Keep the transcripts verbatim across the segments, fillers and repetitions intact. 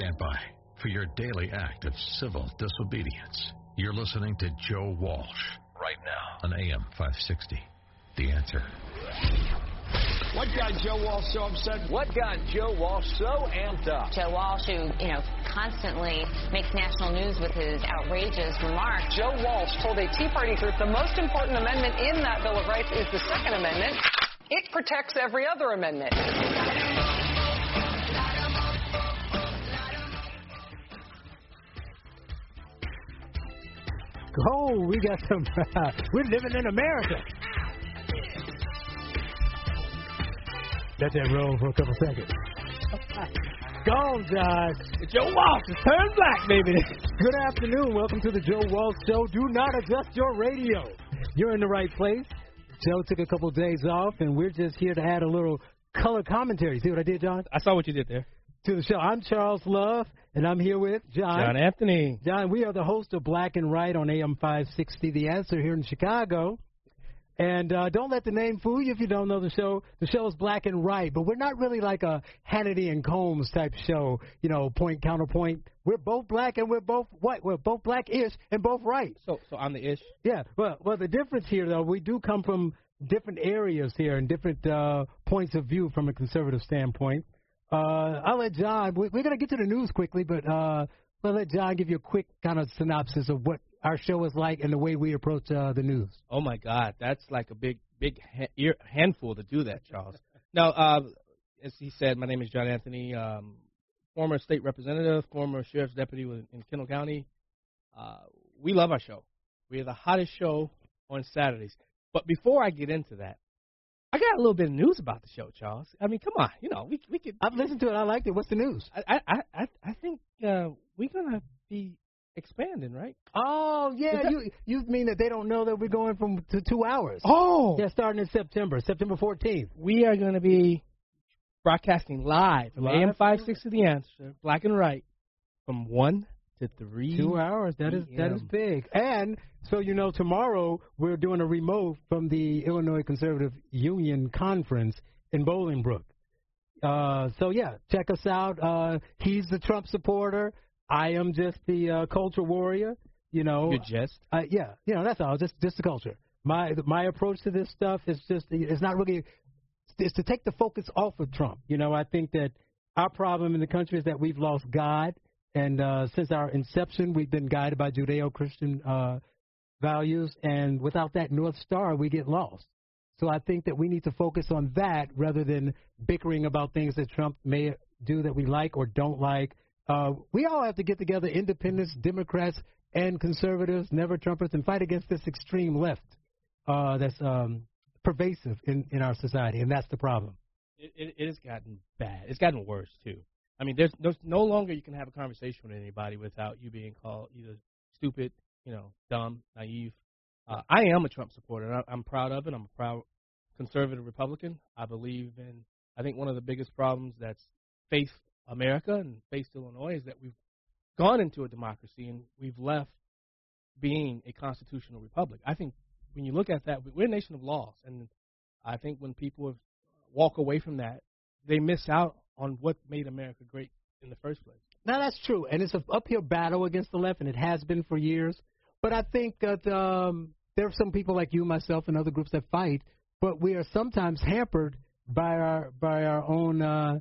stand by for your daily act of civil disobedience. You're listening to Joe Walsh right now on A M five sixty. The Answer. What got Joe Walsh so upset? What got Joe Walsh so amped up? Joe Walsh, who, you know, constantly makes national news with his outrageous remarks. Joe Walsh told a Tea Party group the most important amendment in that Bill of Rights is the Second Amendment. It protects every other amendment. Oh, we got some. Uh, we're living in America. Let that roll for a couple seconds. Go on, Josh. Joe Walsh is turned black, baby. Good afternoon. Welcome to the Joe Walsh Show. Do not adjust your radio. You're in the right place. Joe took a couple days off, and we're just here to add a little color commentary. See what I did, John? I saw what you did there. To the show. I'm Charles Love, and I'm here with John. John Anthony. John, we are the host of Black and Right on A M five sixty, The Answer here in Chicago. And uh, don't let the name fool you if you don't know the show. The show is Black and Right, but we're not really like a Hannity and Combs type show, you know, point, counterpoint. We're both black and we're both white. We're both black-ish and both right. So so I'm the ish? Yeah. Well, well, the difference here, though, we do come from different areas here and different uh, points of view from a conservative standpoint. Uh, I'll let John, we're going to get to the news quickly, but uh, I'll let John give you a quick kind of synopsis of what our show is like and the way we approach uh, the news. Oh, my God. That's like a big, big ha- ear- handful to do that, Charles. Now, uh, as he said, my name is John Anthony, um, former state representative, former sheriff's deputy in Kendall County. Uh, we love our show. We are the hottest show on Saturdays. But before I get into that, I got a little bit of news about the show, Charles. I mean, come on. You know, we we could. I've listened to it. I liked it. What's the news? I I I, I think uh, we're going to be expanding, right? Oh, yeah. That, you you mean that they don't know that we're going from to two hours? Oh. Yeah, starting in September, September fourteenth. We are going to be broadcasting live from A M five sixty The Answer, Black and Right, from one to three. Two hours. That is that is big. And so, you know, tomorrow we're doing a remote from the Illinois Conservative Union Conference in Bolingbrook. Uh, so, yeah, check us out. Uh, he's the Trump supporter. I am just the uh, culture warrior, you know. Good jest. Uh, yeah, you know, that's all. Just just the culture. My my approach to this stuff is just, it's not really, it's to take the focus off of Trump. You know, I think that our problem in the country is that we've lost God. And uh, since our inception, we've been guided by Judeo-Christian uh, values. And without that North Star, we get lost. So I think that we need to focus on that rather than bickering about things that Trump may do that we like or don't like. Uh, we all have to get together, independents, Democrats, and conservatives, never Trumpers, and fight against this extreme left uh, that's um, pervasive in, in our society. And that's the problem. It, it, it has gotten bad. It's gotten worse, too. I mean, there's, there's no longer you can have a conversation with anybody without you being called either stupid, you know, dumb, naive. Uh, I am a Trump supporter. I, I'm proud of it. I'm a proud conservative Republican. I believe in, I think one of the biggest problems that's faced America and faced Illinois is that we've gone into a democracy and we've left being a constitutional republic. I think when you look at that, we're a nation of laws. And I think when people walk away from that, they miss out on what made America great in the first place. Now, that's true, and it's an uphill battle against the left, and it has been for years. But I think that um, there are some people like you, myself, and other groups that fight, but we are sometimes hampered by our by our own uh,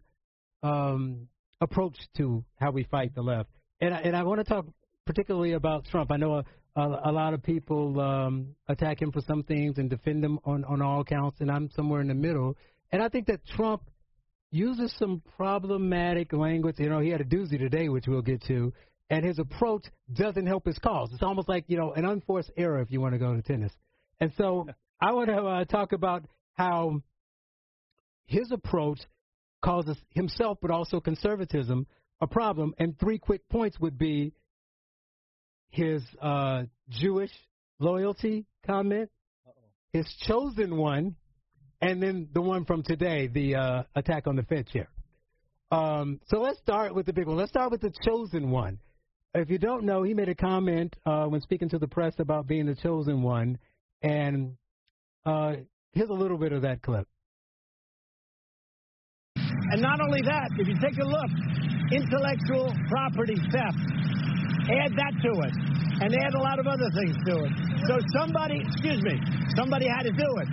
um, approach to how we fight the left. And I, and I want to talk particularly about Trump. I know a, a, a lot of people um, attack him for some things and defend him on, on all counts, and I'm somewhere in the middle. And I think that Trump uses some problematic language. You know, he had a doozy today, which we'll get to, and his approach doesn't help his cause. It's almost like, you know, an unforced error if you want to go to tennis. And so I want to uh, talk about how his approach causes himself, but also conservatism, a problem. And three quick points would be his uh, Jewish loyalty comment, Uh-oh. his chosen one, and then the one from today, the uh, attack on the Fed chair. Um, so let's start with the big one. Let's start with the chosen one. If you don't know, he made a comment uh, when speaking to the press about being the chosen one. And uh, here's a little bit of that clip. And not only that, if you take a look intellectual property theft. Add that to it, and add a lot of other things to it. So somebody, excuse me, somebody had to do it.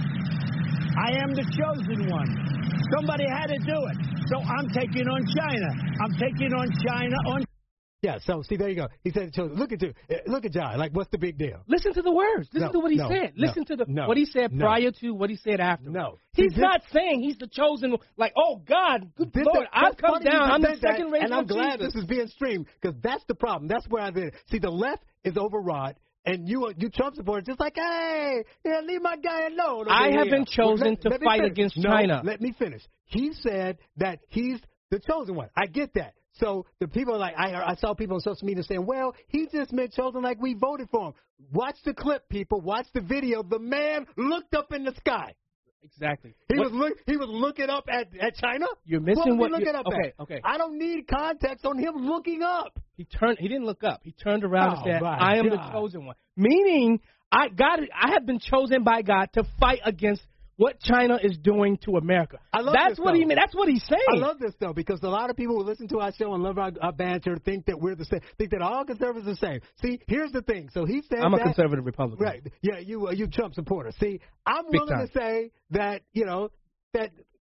I am the chosen one. Somebody had to do it. So I'm taking on China. I'm taking on China on. Yeah, so see, there you go. He said, look at you. Look at John. Like, what's the big deal? Listen to the words. Listen no, to what he no, said. no, Listen to the no, what he said no. prior to what he said after. No. He's see, not this, saying he's the chosen one. Like, oh, God, good this, Lord, I've come down. I'm the second race And I'm glad Jesus. this is being streamed because that's the problem. That's where I've been. See, the left is overwrought. And you, you Trump supporters, just like, hey, yeah, leave my guy alone. I have here. been chosen well, let, to let fight finish. against no, China. Let me finish. He said that he's the chosen one. I get that. So the people like I I saw people on social media saying, well, he just meant chosen like we voted for him. Watch the clip, people. Watch the video. The man looked up in the sky. Exactly. He what, was look, he was looking up at, at China. You're missing what, what was he looking you, up okay, at? Okay. I don't need context on him looking up. He turned. He didn't look up. He turned around oh, and said, "I am God. the chosen one." Meaning, I God, I have been chosen by God to fight against what China is doing to America. I love That's this, what though. he meant. That's what he's saying. I love this though because a lot of people who listen to our show and love our, our banter think that we're the same. Think that all conservatives are the same. See, here's the thing. So he said, "I'm a that, conservative Republican." Right? Yeah, you uh, you Trump supporter. See, I'm Big willing time. to say that you know that.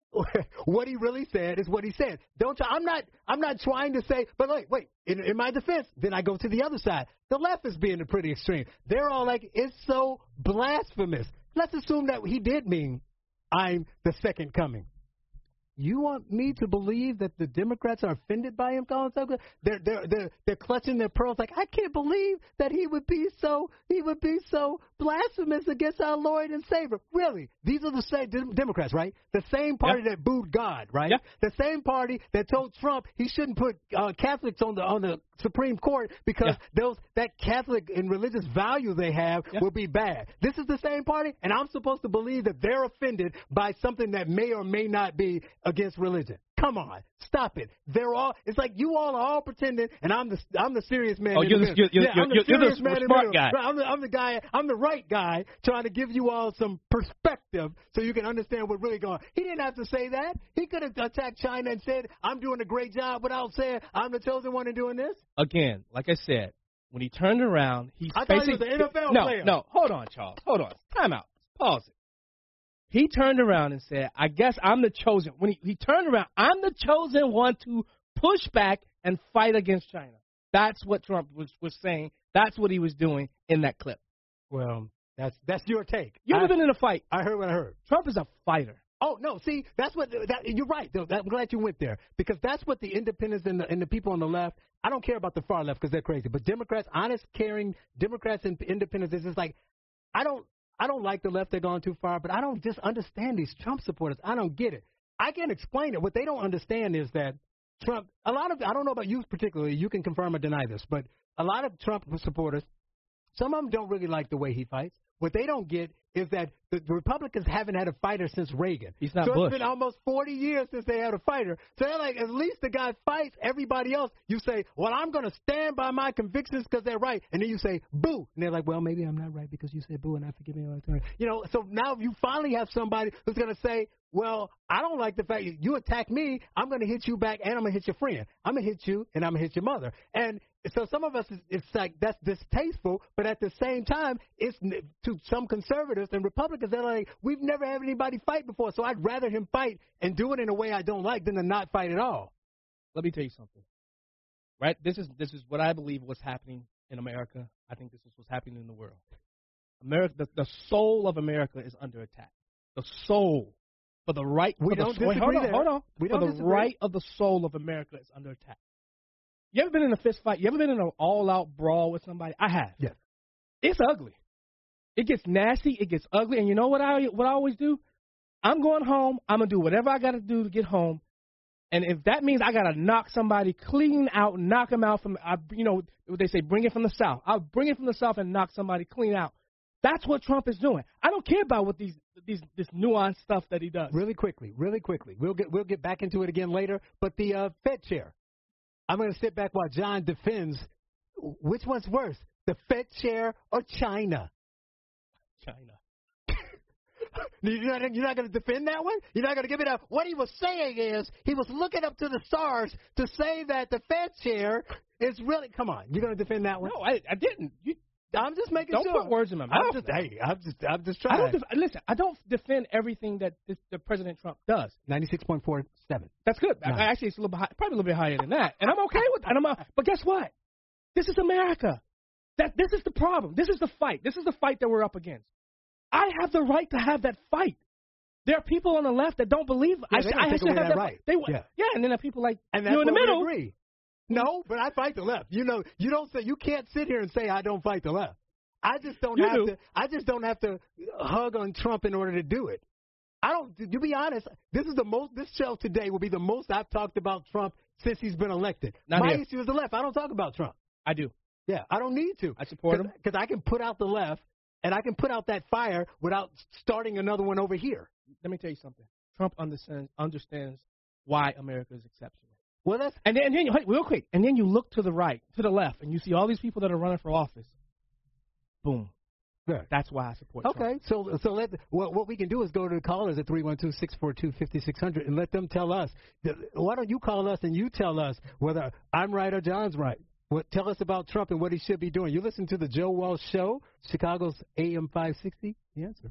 What he really said is what he said. Don't you, I'm not. I'm not trying to say. But wait, wait. In, in my defense, then I go to the other side. The left is being pretty extreme. They're all like, it's so blasphemous. Let's assume that he did mean, I'm the second coming. You want me to believe that the Democrats are offended by him calling himself? They're they're they're they're clutching their pearls like I can't believe that he would be so he would be so blasphemous against our Lord and Savior. Really, these are the same Democrats, right? The same party yeah. that booed God, right? Yeah. The same party that told Trump he shouldn't put uh, Catholics on the on the Supreme Court because yeah. those that Catholic and religious value they have yeah. will be bad. This is the same party, and I'm supposed to believe that they're offended by something that may or may not be against religion. Come on, stop it. They're all. It's like you all are all pretending, and I'm the I'm the serious man. Oh, in you're the the, middle. you're, yeah, you're, I'm the you're, serious you're man the in smart the middle. guy. Right, I'm the I'm the guy. I'm the right guy trying to give you all some perspective so you can understand what's really going on. He didn't have to say that. He could have attacked China and said, "I'm doing a great job," without saying, "I'm the chosen one in doing this." Again, like I said, when he turned around, he's I thought he basically was an N F L no, player. no. Hold on, Charles. Hold on. Time out. Pause it. He turned around and said, I guess I'm the chosen. When he, he turned around, I'm the chosen one to push back and fight against China. That's what Trump was, was saying. That's what he was doing in that clip. Well, that's that's your take. You ever I, been in a fight? I heard what I heard. Trump is a fighter. Oh, no, see, that's what, that, you're right, though. I'm glad you went there, because that's what the independents and the, and the people on the left, I don't care about the far left because they're crazy, but Democrats, honest, caring Democrats and independents, it's just like, I don't, I don't like the left, they're going too far, but I don't just understand these Trump supporters. I don't get it. I can explain it. What they don't understand is that Trump, a lot of, I don't know about you particularly, you can confirm or deny this, but a lot of Trump supporters, some of them don't really like the way he fights. What they don't get is that the, the Republicans haven't had a fighter since Reagan. He's not so Bush. It's been almost forty years since they had a fighter. So they're like, at least the guy fights everybody else. You say, well, I'm going to stand by my convictions because they're right. And then you say, boo. And they're like, well, maybe I'm not right because you said boo and I forgive me all the time. You know, so now you finally have somebody who's going to say, well, I don't like the fact you, you attack me. I'm going to hit you back and I'm going to hit your friend. I'm going to hit you and I'm going to hit your mother. And so some of us, it's like that's distasteful, but at the same time, it's to some conservatives and Republicans, they're like, we've never had anybody fight before, so I'd rather him fight and do it in a way I don't like than to not fight at all. Let me tell you something. Right? This is this is what I believe was happening in America. I think this is what's happening in the world. America, the, the soul of America is under attack. The soul. For the right, we for don't the, wait, hold on, there. hold on. We for don't the disagree. right of the soul of America is under attack. You ever been in a fist fight? You ever been in an all-out brawl with somebody? I have. Yes. It's ugly. It gets nasty. It gets ugly. And you know what I what I always do? I'm going home. I'm gonna do whatever I got to do to get home. And if that means I gotta knock somebody clean out, knock them out from, I, you know, what they say, bring it from the South. I'll bring it from the South and knock somebody clean out. That's what Trump is doing. I don't care about what these these this nuanced stuff that he does. Really quickly, really quickly. We'll get we'll get back into it again later. But the uh, Fed chair. I'm going to sit back while John defends. Which one's worse, the Fed chair or China? China. You're not, you're not going to defend that one? You're not going to give it up? What he was saying is he was looking up to the stars to say that the Fed chair is really – come on. You're going to defend that one? No, I, I didn't. You, I'm just making don't sure. Don't put words in my mouth. I'm just, hey, I'm just, I'm just trying. I don't def- listen, I don't defend everything that this, the President Trump does. ninety-six point four seven. That's good. I, actually, it's a little bit high, probably a little bit higher than that. And I'm okay with that. And I'm, uh, but guess what? This is America. That This is the problem. This is the fight. This is the fight that we're up against. I have the right to have that fight. There are people on the left that don't believe yeah, I, should, I take should away have that that right. They, yeah. yeah, and then there are people like and that's you in the what middle. We agree. No, but I fight the left. You know, you don't say you can't sit here and say I don't fight the left. I just don't you have do. to. I just don't have to hug on Trump in order to do it. I don't. To be honest, this is the most. This show today will be the most I've talked about Trump since he's been elected. Not My here. issue is the left. I don't talk about Trump. I do. Yeah, I don't need to. I support Cause, him because I can put out the left and I can put out that fire without starting another one over here. Let me tell you something. Trump understands understands why America is exceptional. Well, that's and then, and then wait, real quick, and then you look to the right, to the left, and you see all these people that are running for office. Boom. Yeah. That's why I support okay, Trump. so so let what what we can do is go to the callers at three one two, six four two, five six zero zero and let them tell us. Why don't you call us and you tell us whether I'm right or John's right? What, tell us about Trump and what he should be doing. You listen to the Joe Walsh Show, Chicago's A M five sixty. The answer.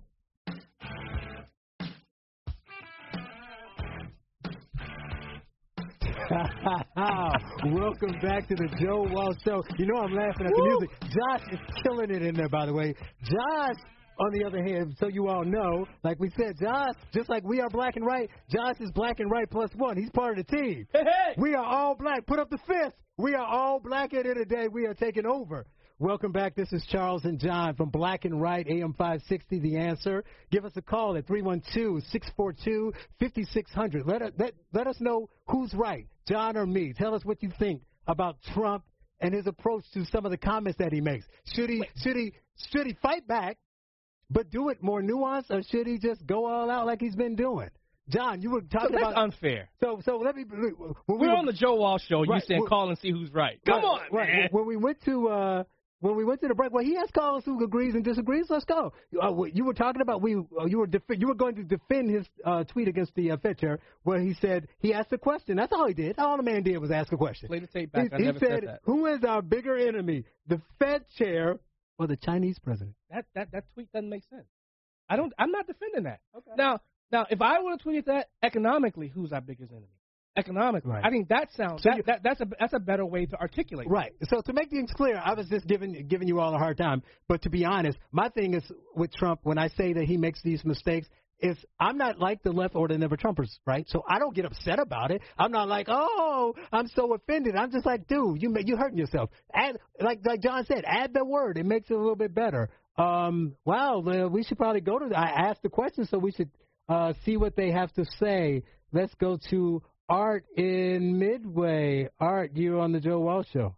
Welcome back to the Joe Walsh Show. You know I'm laughing at the Woo! music. Josh is killing it in there, by the way. Josh, on the other hand, so you all know, like we said, Josh, just like we are black and white, Josh is black and white plus one. He's part of the team. Hey, hey. We are all black. Put up the fist. We are all black at the end of the day. We are taking over. Welcome back. This is Charles and John from Black and Right, A M five sixty, The Answer. Give us a call at three one two, six four two, five six zero zero. Let us, let, let us know who's right, John or me. Tell us what you think about Trump and his approach to some of the comments that he makes. Should he, should he, should he fight back, but do it more nuanced, or should he just go all out like he's been doing? John, you were talking so that's about unfair. So, so let me. When we're we were, on the Joe Walsh Show. Right, you saying call and see who's right. Come right, on, right. man. When we went to uh, when we went to the break, well, he has callers who agrees and disagrees. Let's go. Uh, you were talking about we. Uh, you were def- you were going to defend his uh, tweet against the uh, Fed chair, where he said he asked a question. That's all he did. All the man did was ask a question. Play the tape back. He, I he never said, said that. "Who is our bigger enemy, the Fed chair or the Chinese president?" That that that tweet doesn't make sense. I don't. I'm not defending that. Okay. Now, now, if I were to tweet that economically, who's our biggest enemy? Economically, right. I think that sounds so that, that that's a that's a better way to articulate. Right. So to make things clear, I was just giving giving you all a hard time. But to be honest, my thing is with Trump when I say that he makes these mistakes. Is I'm not like the left or the never Trumpers, right? So I don't get upset about it. I'm not like, oh, I'm so offended. I'm just like, dude, you you hurting yourself. Add like like John said, add the word. It makes it a little bit better. Um, wow, well, we should probably go to. The, I asked the question, so we should uh, see what they have to say. Let's go to Art in Midway. Art, you're on the Joe Walsh Show.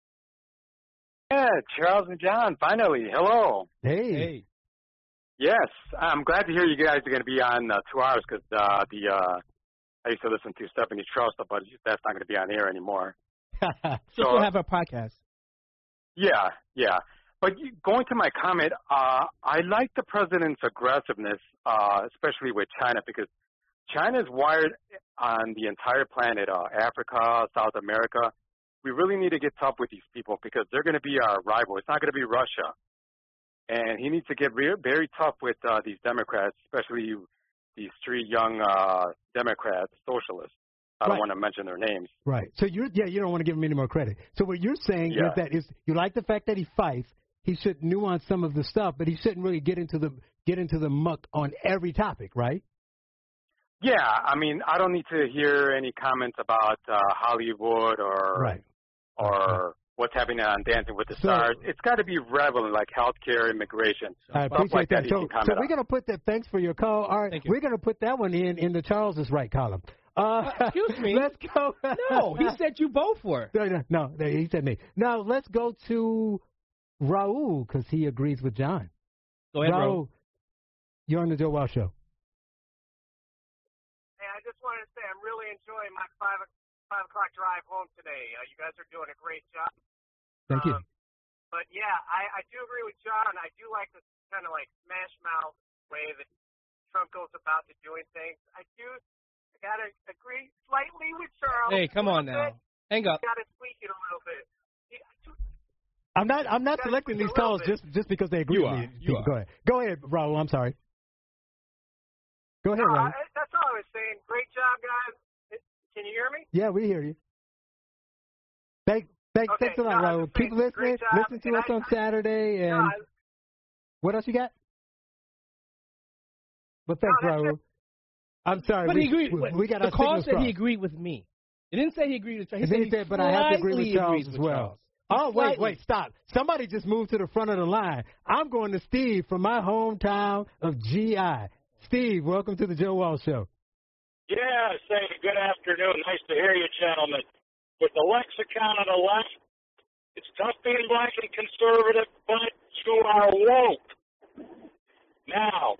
Yeah, Charles and John, finally. Hello. Hey. Hey. Yes, I'm glad to hear you guys are going to be on uh, two hours because uh, the uh, I used to listen to Stephanie Strauss, but that's not going to be on air anymore. So we'll have our podcast. Yeah, yeah. But you, going to my comment, uh, I like the president's aggressiveness, uh, especially with China, because China is wired on the entire planet, uh, Africa, South America. We really need to get tough with these people because they're going to be our rival. It's not going to be Russia. And he needs to get re- very tough with uh, these Democrats, especially these three young uh, Democrats, socialists. I don't right. want to mention their names. Right. So you're yeah, you don't want to give him any more credit. So what you're saying Yeah. is that is you like the fact that he fights. He should nuance some of the stuff, but he shouldn't really get into the get into the muck on every topic, right? Yeah, I mean, I don't need to hear any comments about uh, Hollywood or right. or right. what's happening on Dancing with the So, Stars. It's got to be relevant, like healthcare, immigration, I stuff appreciate like that. that. You So, can comment so we're on. gonna put that. Thanks for your call. All right, Thank you. we're gonna put that one in in the Charles is right column. Uh, Excuse me. Let's go. No, he said you both were. No, no, no, he said me. Now let's go to Raul because he agrees with John. Go ahead, Raul, bro. you're on the Joe Walsh Show. Hey, I just wanted to say I'm really enjoying my five five o'clock drive home today. Uh, you guys are doing a great job. Thank you. Um, but yeah, I, I do agree with John. I do like this kind of like smash mouth way that Trump goes about to doing things. I do I gotta agree slightly with Charles. Hey, come on now. Hang up. Gotta tweak it a little bit. I'm not. I'm not selecting these calls just just because they agree you with are. me. You are. Go ahead. Go ahead, Raul. I'm sorry. Go ahead, no, Raul. I, that's all I was saying. Great job, guys. Can you hear me? Yeah, we hear you. Thank, thank, okay, thanks a lot, no, Raul. Keep listening. Listen to us I, on Saturday. And no, I, what else you got? Well, thanks, no, Raul. I'm sorry. But we, he agreed. We, we got the our call signals said crossed. he agreed with me. It didn't say he agreed with Charles. He And then said he he said, but I have to agree with slightly Charles agrees as with well. Charles. Oh, wait, Slightly. wait, stop. Somebody just moved to the front of the line. I'm going to Steve from my hometown of G I. Steve, welcome to the Joe Walsh Show. Yeah, say good afternoon. Nice to hear you, gentlemen. With the lexicon on the left, it's tough being black and conservative, but you are woke. Now,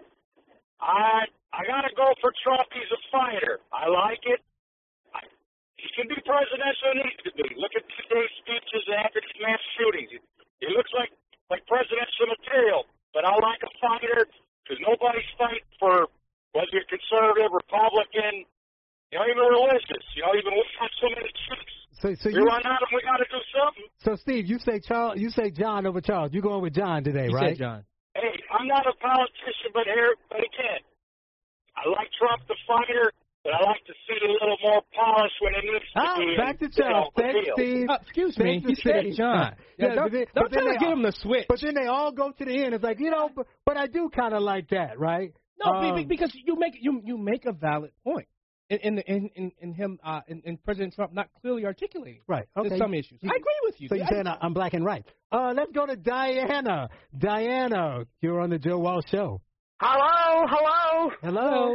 I I got to go for Trump. He's a fighter. I like it. I, he can be presidential. He needs to be. Look at today's speeches after these mass shootings. He looks like, like presidential material. But I like a fighter because nobody's fighting for whether you're conservative, Republican, you know, even religious. You know, even we have so many chiefs. So, so we you run out and we got to do something. So, Steve, you say Charles, you say John over Charles. You're going with John today, You right? said John. Hey, I'm not a politician, but here, but again, I like Trump the fighter, but I like to see a little more polish when it needs to Oh, be. back to and, Charles. you know, Thanks, reveal. Steve. Uh, excuse me. Thanks He to said Steve. John. Yeah, Yeah, don't but then- don't but then try to they get all- him to switch. But then they all go to the end. It's like, you know, but, but I do kind of like that, right? No, Um, be- because you make you you make a valid point in in in, in, in him uh, in, in President Trump not clearly articulating Right. Okay. some issues. You- I agree with you. So you're I- saying I- I'm black and right. Uh, let's go to Diana. Diana, you're on the Joe Walsh Show. Hello, hello. Hello.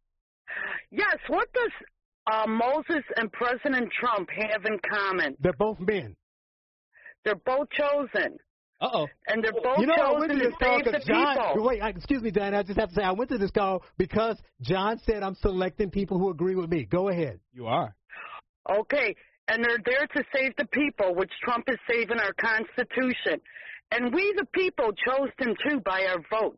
Yes, what does uh, Moses and President Trump have in common? They're both men. They're both chosen. Uh-oh. And they're both You know, I went chosen to to this call save the because John. people. Wait, I, excuse me, Diana. I just have to say I went to this call because John said I'm selecting people who agree with me. Go ahead. You are. Okay, and they're there to save the people, which Trump is saving our Constitution. And we, the people, chose him too by our votes.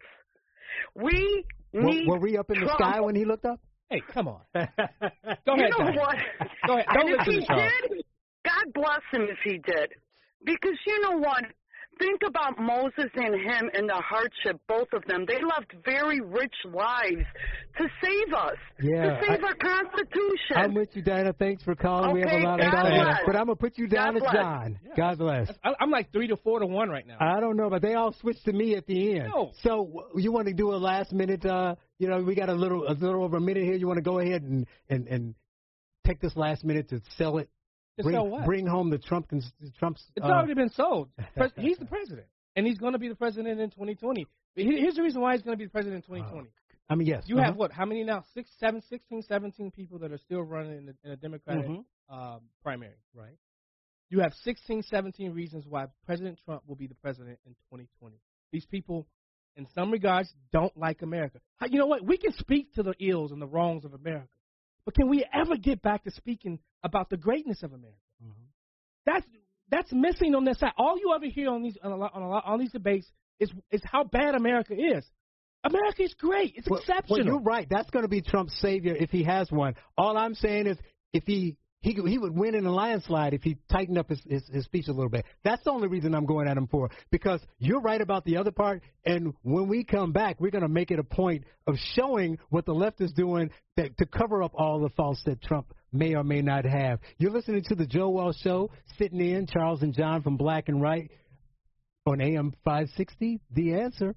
We need Were, were we up in Trump. the sky when he looked up? Hey, come on. Go You ahead, know Diana. what? Go ahead. Don't And if listen he to Charles. did, God bless him if he did. Because you know what? Think about Moses and him and the hardship, both of them. They left very rich lives to save us, Yeah, to save I- our Constitution. I'm with you, Diana. Thanks for calling. we have a Okay, lot of God time. bless. But I'm going to put you down God as bless. John. Yeah. God bless. I, I'm like three to four to one right now. I don't know, but they all switched to me at the end. No. So w- you want to do a last minute? Uh, you know, we got a little, a little over a minute here. You want to go ahead and and and take this last minute to sell it? To bring, sell what? Bring home the Trump. cons- Trump's. It's uh, already been sold. Pres- he's the president, and he's going to be the president in twenty twenty. But here- here's the reason why he's going to be the president in twenty twenty. I mean, yes. You uh-huh. have what? How many now? Six, seven, sixteen, seventeen people that are still running in, the, in a Democratic Mhm. um, primary, right? You have sixteen, seventeen reasons why President Trump will be the president in twenty twenty. These people, in some regards, don't like America. How- You know what? We can speak to the ills and the wrongs of America, but can we ever get back to speaking about the greatness of America? Mhm. That's that's missing on this side. All you ever hear on these on a lot, on, a lot, on these debates is is how bad America is. America is great. It's Well, exceptional. Well, you're right. That's going to be Trump's savior if he has one. All I'm saying is if he he he would win in a landslide if he tightened up his, his his speech a little bit. That's the only reason I'm going at him for. Because you're right about the other part. And when we come back, we're going to make it a point of showing what the left is doing that to cover up all the faults that Trump may or may not have. You're listening to the Joe Walsh Show. Sitting in Charles and John from Black and Right on A M five sixty. The Answer.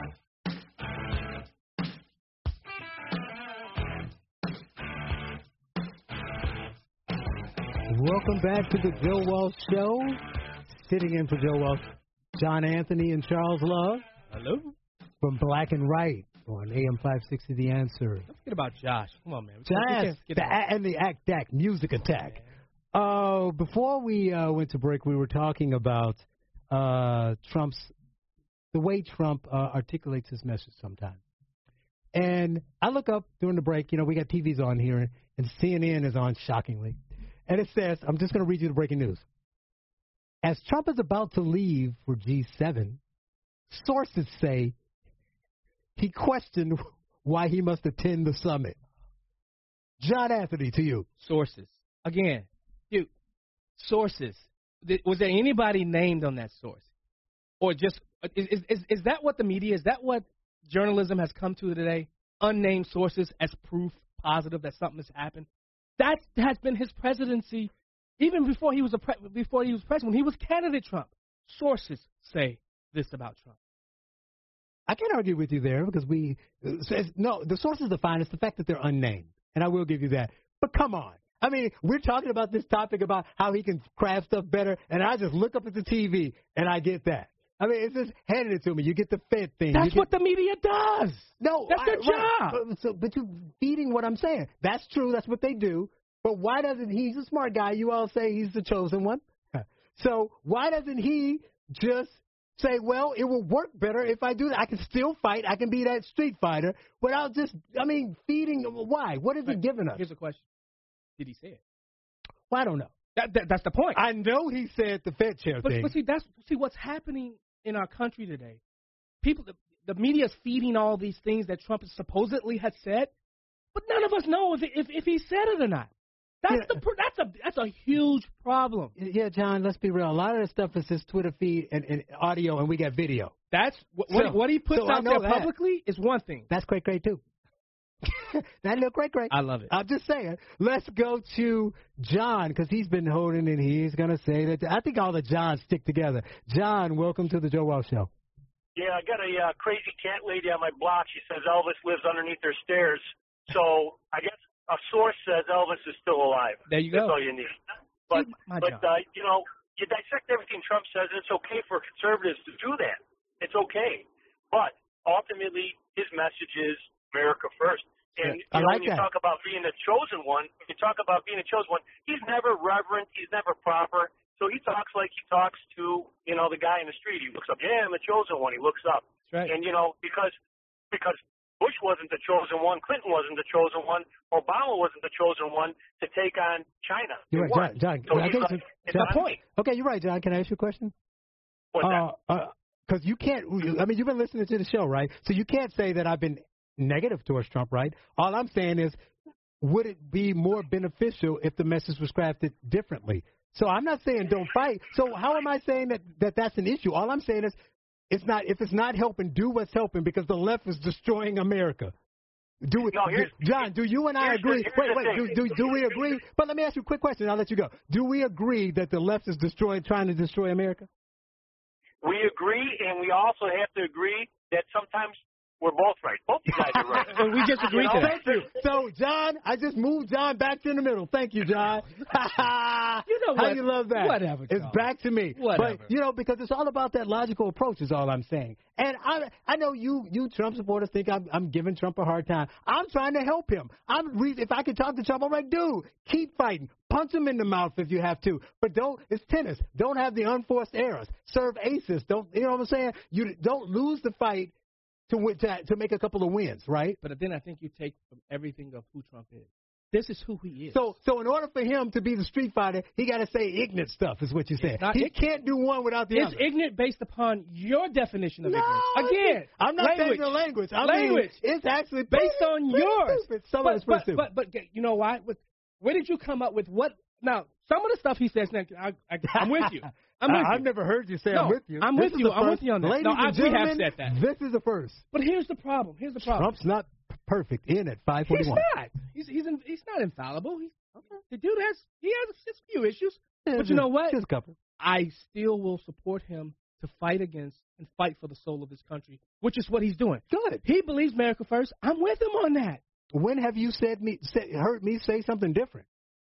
Welcome back to the Joe Walsh Show. Sitting in for Joe Walsh, John Anthony and Charles Love. Hello. From Black and Right on A M five sixty. The Answer. Don't forget about Josh. Come on, man. We can't- we Josh, can't skip the, that. a- and the Act Act Music Attack. Uh, before we uh, went to break, we were talking about uh, Trump's, the way Trump uh, articulates his message sometimes. And I look up during the break, you know, we got T Vs on here, and C N N is on, shockingly. And it says, I'm just going to read you the breaking news. As Trump is about to leave for G seven, sources say he questioned why he must attend the summit. John Anthony, to you. Sources. Again, dude, sources. Was there anybody named on that source? Or just, is, is, is that what the media, is that what journalism has come to today? Unnamed sources as proof positive that something has happened? That has been his presidency even before he was a pre- before he was president. When he was candidate Trump, sources say this about Trump. I can't argue with you there because we says no. The sources are fine. It's the fact that they're unnamed, and I will give you that. But come on, I mean, we're talking about this topic about how he can craft stuff better, and I just look up at the T V and I get that. I mean, it's just handing it to me. You get the Fed thing. That's get, what the media does. No, that's their I, job. Right. But, so, but you're feeding what I'm saying. That's true. That's what they do. But why doesn't he? He's a smart guy. You all say he's the chosen one. So why doesn't he just say, well, it will work better if I do that. I can still fight. I can be that street fighter without just, I mean, feeding. Why? What is right. it giving us? Here's a question. Did he say it? Well, I don't know. That, that, that's the point. I know he said the Fed chair but, thing. But see, that's see what's happening in our country today. People, the, the media is feeding all these things that Trump supposedly has said, but none of us know if if, if he said it or not. That's yeah. the that's a that's a huge problem. Yeah, John. Let's be real. A lot of the stuff is his Twitter feed and, and audio, and we got video. That's what so, what he puts so out there that. publicly is one thing. That's great, great too. That little great, great. I love it. I'm just saying. Let's go to John because he's been holding and he's going to say that. I think all the Johns stick together. John, welcome to the Joe Walsh Show. Yeah, I got a uh, crazy cat lady on my block. She says Elvis lives underneath her stairs. So I guess a source says Elvis is still alive. There you That's go. all you need. But, but uh, you know, you dissect everything Trump says, and it's okay for conservatives to do that. It's okay. But ultimately, his message is America first. And you I know, like when you that. talk about being the chosen one, when you talk about being a chosen one, he's never reverent, he's never proper. So he talks like he talks to, you know, the guy in the street. He looks up, yeah, I'm the chosen one. He looks up. That's right. And, you know, because because Bush wasn't the chosen one, Clinton wasn't the chosen one, Obama wasn't the chosen one to take on China. You're right, John. John so I he's think like, it's it's a point. Okay, you're right, John. Can I ask you a question? What's that? Because uh, uh, you can't, I mean, you've been listening to the show, right? So you can't say that I've been negative towards Trump, right? All I'm saying is, would it be more beneficial if the message was crafted differently? So I'm not saying don't fight. So how am I saying that, that that's an issue? All I'm saying is, it's not. If it's not helping, do what's helping because the left is destroying America. Do it, no, here's, John? Do you and I agree? The, wait, wait. Do, do do we agree? But let me ask you a quick question. I'll let you go. Do we agree that the left is destroying, trying to destroy America? We agree, and we also have to agree that sometimes we're both right. Both you guys are right. And we just agreed you know? to that. Thank you. So, John, I just moved John back to the middle. Thank you, John. You know what? How you love that? Whatever. It's John. back to me. Whatever. But, you know, because it's all about that logical approach is all I'm saying. And I I know you you Trump supporters think I'm, I'm giving Trump a hard time. I'm trying to help him. I'm re- If I could talk to Trump, I'm like, dude, keep fighting. Punch him in the mouth if you have to. But don't, it's tennis. Don't have the unforced errors. Serve aces. Don't, you know what I'm saying? You don't lose the fight to, to to make a couple of wins, right? But then I think you take from everything of who Trump is. This is who he is. So, so in order for him to be the street fighter, he got to say ignorant stuff, is what you said. Not, he it, can't do one without the it's other. It's ignorant based upon your definition of no, ignorance. Again, I'm not language. saying the language. I language. mean, it's actually based pretty, on pretty yours. Stupid. Some but, of it's pretty but, stupid. but, but you know why? With, where did you come up with what? Now, some of the stuff he says, now, I, I, I'm with you. I'm with I've you. never heard you say no, I'm with you. I'm this with you. I'm with you on that. Ladies no, and I, we have gentlemen, said that. This is the first. But here's the problem. Here's the problem. Trump's not perfect. In at five forty-one. He's not. He's he's, in, he's not infallible. He's, okay. The dude has he has a few issues. Yeah, but you know what? Just a couple. I still will support him to fight against and fight for the soul of this country, which is what he's doing. Good. He believes America first. I'm with him on that. When have you said me said, heard me say something different?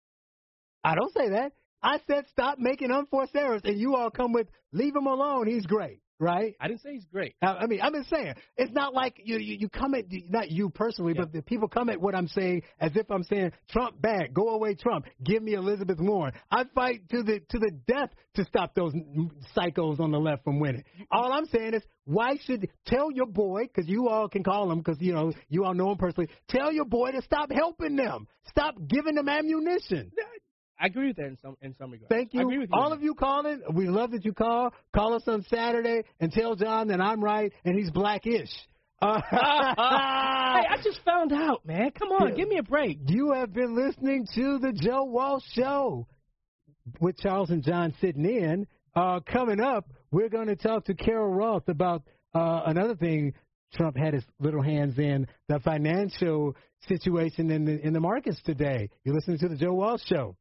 I don't say that. I said stop making unforced errors, and you all come with leave him alone. He's great, right? I didn't say he's great. I, I mean, I'm just saying it's not like you you, you come at not you personally, yeah. but the people come at what I'm saying as if I'm saying Trump bad, go away Trump, give me Elizabeth Warren. I fight to the to the death to stop those psychos on the left from winning. All I'm saying is why should tell your boy, because you all can call him because you know you all know him personally. Tell your boy to stop helping them, stop giving them ammunition. I agree with that in some in some regards. Thank you. I agree with you All of you calling, we love that you call. Call us on Saturday and tell John that I'm right and he's blackish. Uh, hey, I just found out, man. Come on, Yeah. give me a break. You have been listening to the Joe Walsh Show with Charles and John sitting in. Uh, coming up, we're going to talk to Carol Roth about uh, another thing Trump had his little hands in, the financial situation in the, in the markets today. You're listening to the Joe Walsh Show.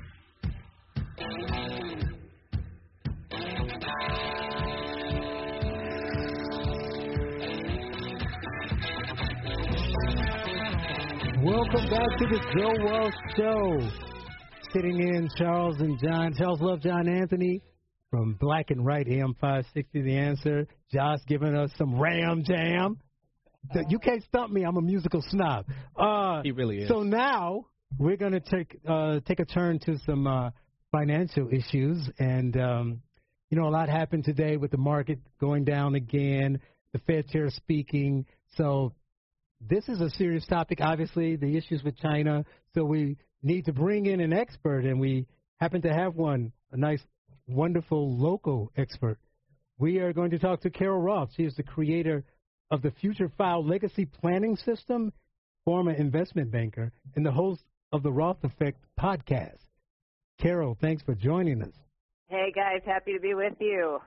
Welcome back to the Joe Walsh Show. Sitting in, Charles and John. Charles Love, John Anthony from Black and Right, A M five sixty, The Answer. Josh giving us some Ram Jam. You can't stump me. I'm a musical snob. Uh, He really is. So now we're going to take uh, take a turn to some uh, financial issues. And, um, you know, a lot happened today with the market going down again, the Fed chair speaking. So this is a serious topic, obviously, the issues with China. So we need to bring in an expert, and we happen to have one, a nice, wonderful local expert. We are going to talk to Carol Roth. She is the creator of the Future File Legacy Planning System, former investment banker, and the host of the Roth Effect podcast. Carol, thanks for joining us. Hey, guys. Happy to be with you.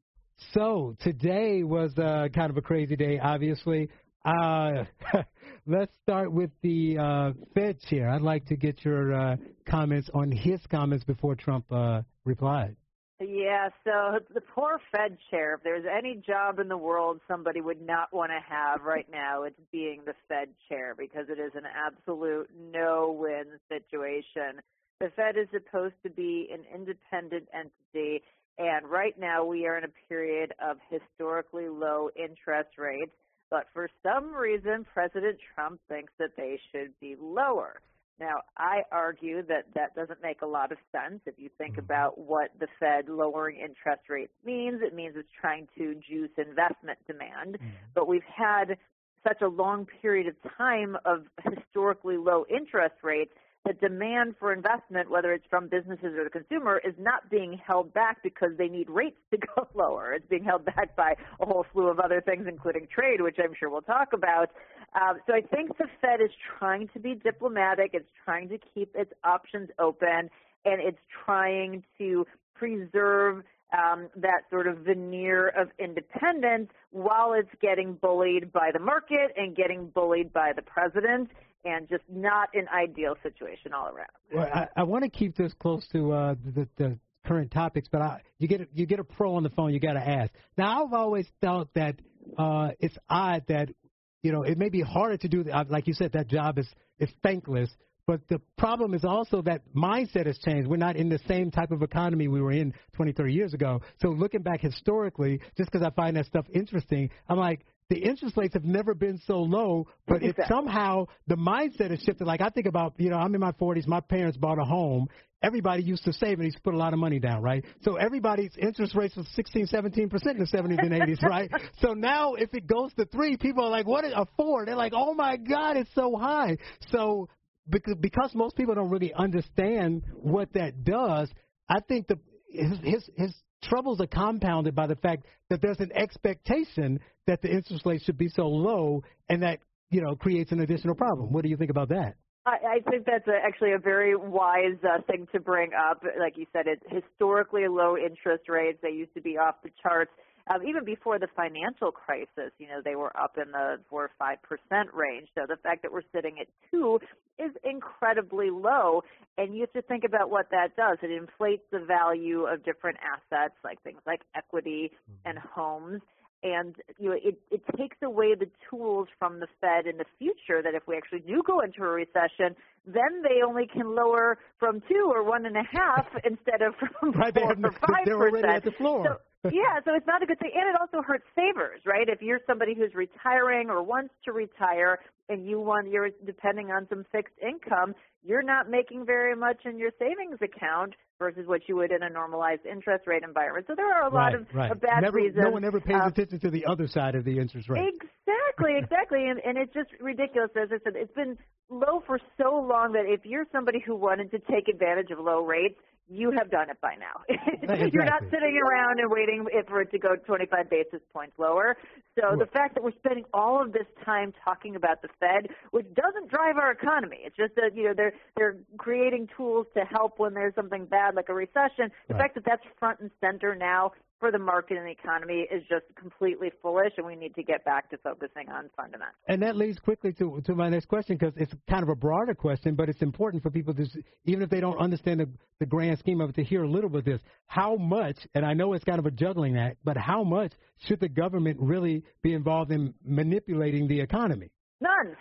So today was uh, kind of a crazy day, obviously. Uh, let's start with the uh, Fed chair. I'd like to get your uh, comments on his comments before Trump uh, replied. Yeah, so the poor Fed chair, if there's any job in the world somebody would not want to have right now, it's being the Fed chair because it is an absolute no-win situation. The Fed is supposed to be an independent entity, and right now we are in a period of historically low interest rates. But for some reason, President Trump thinks that they should be lower. Now, I argue that that doesn't make a lot of sense. If you think about what the Fed lowering interest rates means, it means it's trying to juice investment demand. Mm-hmm. But we've had such a long period of time of historically low interest rates, the demand for investment, whether it's from businesses or the consumer, is not being held back because they need rates to go lower. It's being held back by a whole slew of other things, including trade, which I'm sure we'll talk about. Um, so I think the Fed is trying to be diplomatic. It's trying to keep its options open, and it's trying to preserve um, that sort of veneer of independence while it's getting bullied by the market and getting bullied by the president. And just not an ideal situation all around. Well, I, I want to keep this close to uh, the, the current topics, but I, you get a, you get a pro on the phone, you got to ask. Now, I've always thought that uh, it's odd that, you know, it may be harder to do, like you said, that job is, is thankless, but the problem is also that mindset has changed. We're not in the same type of economy we were in twenty, thirty years ago. So looking back historically, just because I find that stuff interesting, I'm like, the interest rates have never been so low, but exactly. it somehow the mindset has shifted. Like I think about, you know, I'm in my forties. My parents bought a home. Everybody used to save and used to put a lot of money down, right? So everybody's interest rates was sixteen, seventeen percent in the seventies and eighties, right? So now if it goes to three, people are like, what is a four? They're like, oh, my God, it's so high. So because, because most people don't really understand what that does, I think the his his, his troubles are compounded by the fact that there's an expectation that the interest rate should be so low, and that, you know, creates an additional problem. What do you think about that? I, I think that's a, actually a very wise uh, thing to bring up. Like you said, it's historically low interest rates. They used to be off the charts. Um, even before the financial crisis, you know, they were up in the four or five percent range. So the fact that we're sitting at two is incredibly low, and you have to think about what that does. It inflates the value of different assets, like things like equity and homes. And you know, it, it takes away the tools from the Fed in the future that if we actually do go into a recession, then they only can lower from two or one and a half instead of from right, four or five percent. They're already at the floor. So, yeah, so it's not a good thing. And it also hurts savers, right? If you're somebody who's retiring or wants to retire and you want, you're depending on some fixed income, you're not making very much in your savings account versus what you would in a normalized interest rate environment. So there are a lot right, of, right. of bad never, reasons. No one ever pays uh, attention to the other side of the interest rate. Exactly, exactly. And, and it's just ridiculous. As I said, it's been low for so long that if you're somebody who wanted to take advantage of low rates, you have done it by now. Exactly. You're not sitting around and waiting for it to go twenty-five basis points lower. So Right. the fact that we're spending all of this time talking about the Fed, which doesn't drive our economy, it's just that, you know, they're they're creating tools to help when there's something bad like a recession. The Right. fact that that's front and center now for the market and the economy is just completely foolish, and we need to get back to focusing on fundamentals. And that leads quickly to to my next question, because it's kind of a broader question, but it's important for people to, even if they don't understand the, the grand scheme of it, to hear a little bit of this. How much, and I know it's kind of a juggling act, but how much should the government really be involved in manipulating the economy? None.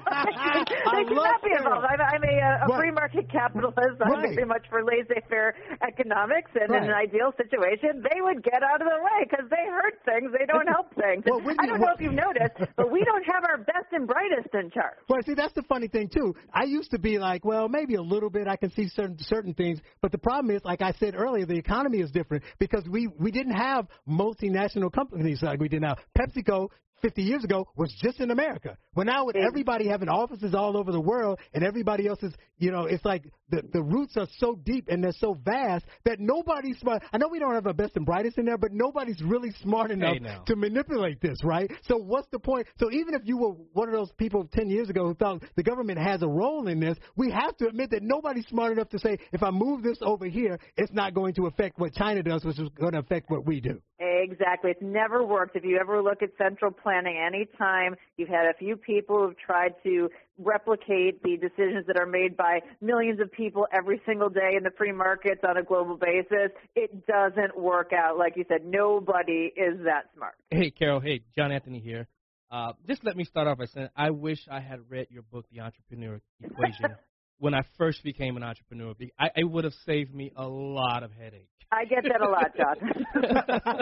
they should love not be involved. I'm, I'm a, a Right. free market capitalist. I'm Right. very much for laissez-faire economics, and Right. in an ideal situation, they would get out of the way because they hurt things. They don't help things. Well, when I you- don't know if you've noticed, but we don't have our best and brightest in charge. Well, see, that's the funny thing, too. I used to be like, well, maybe a little bit. I can see certain certain things. But the problem is, like I said earlier, the economy is different because we, we didn't have multinational companies like we do now. PepsiCo fifty years ago was just in America. Well, now with everybody having offices all over the world and everybody else is, you know, it's like the, the roots are so deep and they're so vast that nobody's smart. I know we don't have our best and brightest in there, but nobody's really smart enough now. to manipulate this, right? So what's the point? So even if you were one of those people ten years ago who thought the government has a role in this, we have to admit that nobody's smart enough to say, if I move this over here, it's not going to affect what China does, which is going to affect what we do. Exactly. It's never worked. If you ever look at central planning, any time you've had a few people who've tried to replicate the decisions that are made by millions of people every single day in the free markets on a global basis, it doesn't work out. Like you said, nobody is that smart. Hey, Carol. Hey, John Anthony here. Uh, just let me start off by saying I wish I had read your book, The Entrepreneur Equation, when I first became an entrepreneur. I, it would have saved me a lot of headache. I get that a lot, John.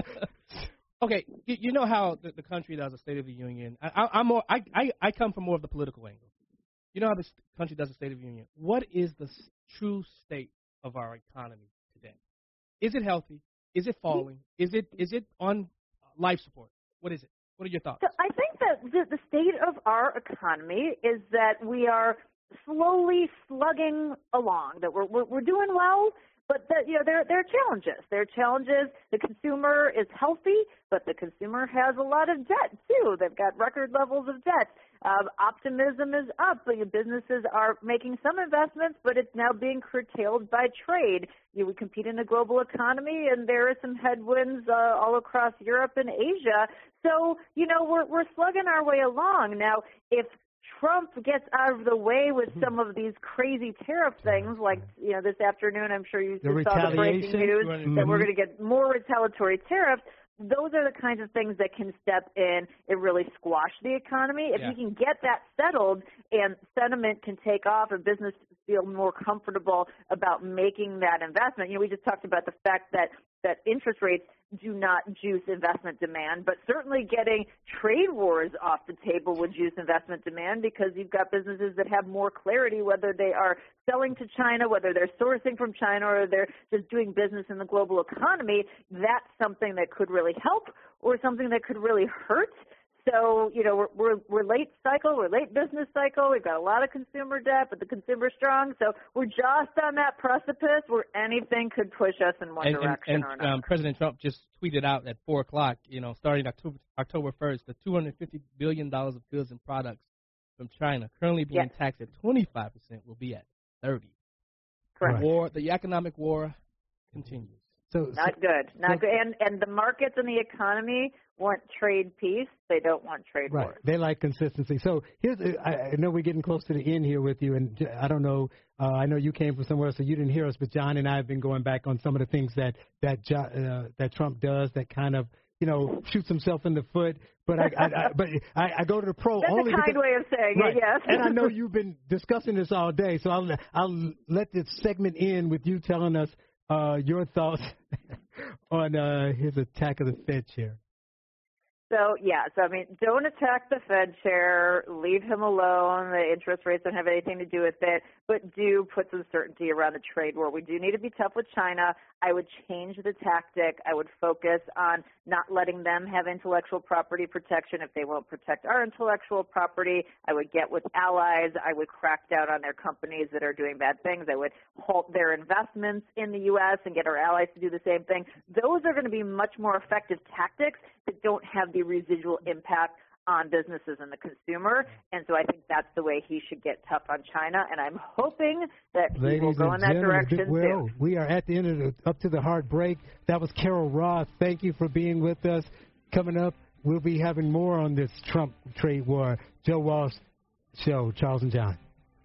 Okay, you, you know how the, the country does a State of the Union. I, I, I'm more. I, I, I come from more of the political angle. You know how this country does a State of the Union. What is the s- true state of our economy today? Is it healthy? Is it falling? Is it is it on life support? What is it? What are your thoughts? So I think that the, the state of our economy is that we are slowly slugging along, that we're, we're, we're doing well, but that, you know, there, there are challenges. There are challenges. The consumer is healthy, but the consumer has a lot of debt, too. They've got record levels of debt. Um, optimism is up. But your businesses are making some investments, but it's now being curtailed by trade. You know, we compete in a global economy, and there are some headwinds uh, all across Europe and Asia. So, you know, we're, we're slugging our way along. Now, if Trump gets out of the way with some of these crazy tariff things, like, you know, this afternoon, I'm sure you The saw the breaking news retaliation. that we're Mhm. going to get more retaliatory tariffs. Those are the kinds of things that can step in and really squash the economy. If Yeah. you can get that settled and sentiment can take off and business feel more comfortable about making that investment. You know, we just talked about the fact that, that interest rates do not juice investment demand, but certainly getting trade wars off the table would juice investment demand because you've got businesses that have more clarity whether they are selling to China, whether they're sourcing from China, or they're just doing business in the global economy. That's something that could really help or something that could really hurt. So, you know, we're, we're, we're late cycle, we're late business cycle, we've got a lot of consumer debt, but the consumer's strong, so we're just on that precipice where anything could push us in one and, direction and, or and another. um, President Trump just tweeted out at four o'clock, you know, starting October, October first, the two hundred fifty billion dollars of goods and products from China currently being Yes. taxed at twenty-five percent will be at thirty. Correct. The war, the economic war continues. So, Not good. Not so- good. And and the markets and the economy want trade peace. They don't want trade Right. wars. They like consistency. So here's, I, I know we're getting close to the end here with you, and I don't know, uh, I know you came from somewhere, so you didn't hear us, but John and I have been going back on some of the things that that Jo- uh, that Trump does that kind of, you know, shoots himself in the foot. But I, I, I but I, I go to the pro That's only a kind because, way of saying right. it, yes. And I know you've been discussing this all day, so I'll I'll let this segment end with you telling us uh, your thoughts on uh, his attack of the Fed chair. So, yeah, so, I mean, don't attack the Fed chair. Leave him alone. The interest rates don't have anything to do with it. But do put some certainty around the trade war. We do need to be tough with China. I would change the tactic. I would focus on not letting them have intellectual property protection if they won't protect our intellectual property. I would get with allies. I would crack down on their companies that are doing bad things. I would halt their investments in the U S and get our allies to do the same thing. Those are going to be much more effective tactics that don't have the residual impact on businesses and the consumer. And so I think that's the way he should get tough on China. And I'm hoping that he Ladies will go in that direction well, too. We are at the end of the, up to the hard break. That was Carol Roth. Thank you for being with us. Coming up, we'll be having more on this Trump trade war. Joe Walsh Show, Charles and John.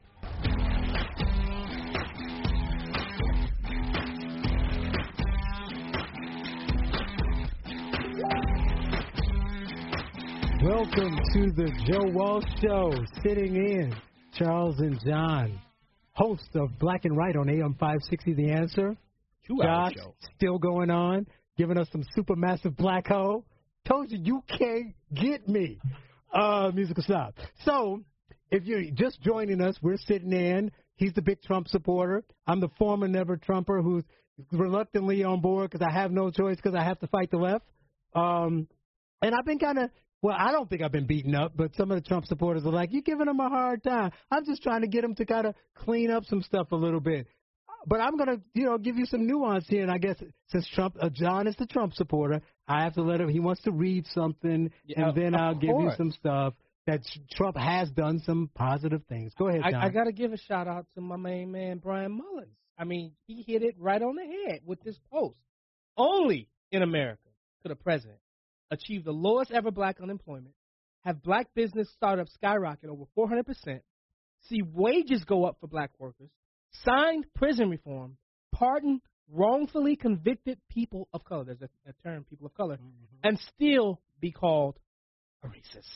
Welcome to the Joe Walsh Show. Sitting in, Charles and John, host of Black and White on A M five sixty, The Answer. Two-hour Josh, show. still going on, giving us some supermassive black hole. Told you, you can't get me. Uh, musical stop. So, if you're just joining us, we're sitting in. He's the big Trump supporter. I'm the former never Trumper who's reluctantly on board because I have no choice because I have to fight the left. Um, and I've been kind of, well, I don't think I've been beaten up, but some of the Trump supporters are like, you're giving them a hard time. I'm just trying to get them to kind of clean up some stuff a little bit. But I'm going to, you know, give you some nuance here. And I guess since Trump, uh, John is the Trump supporter, I have to let him, he wants to read something, Yeah, and then I'll of give you course. some stuff that Trump has done some positive things. Go ahead, John. I, I got to give a shout out to my main man, Brian Mullins. I mean, he hit it right on the head with this post. Only in America could a president achieve the lowest ever black unemployment, have black business startups skyrocket over four hundred percent, see wages go up for black workers, signed prison reform, pardon wrongfully convicted people of color, there's a, a term, people of color, mm-hmm. and still be called a racist.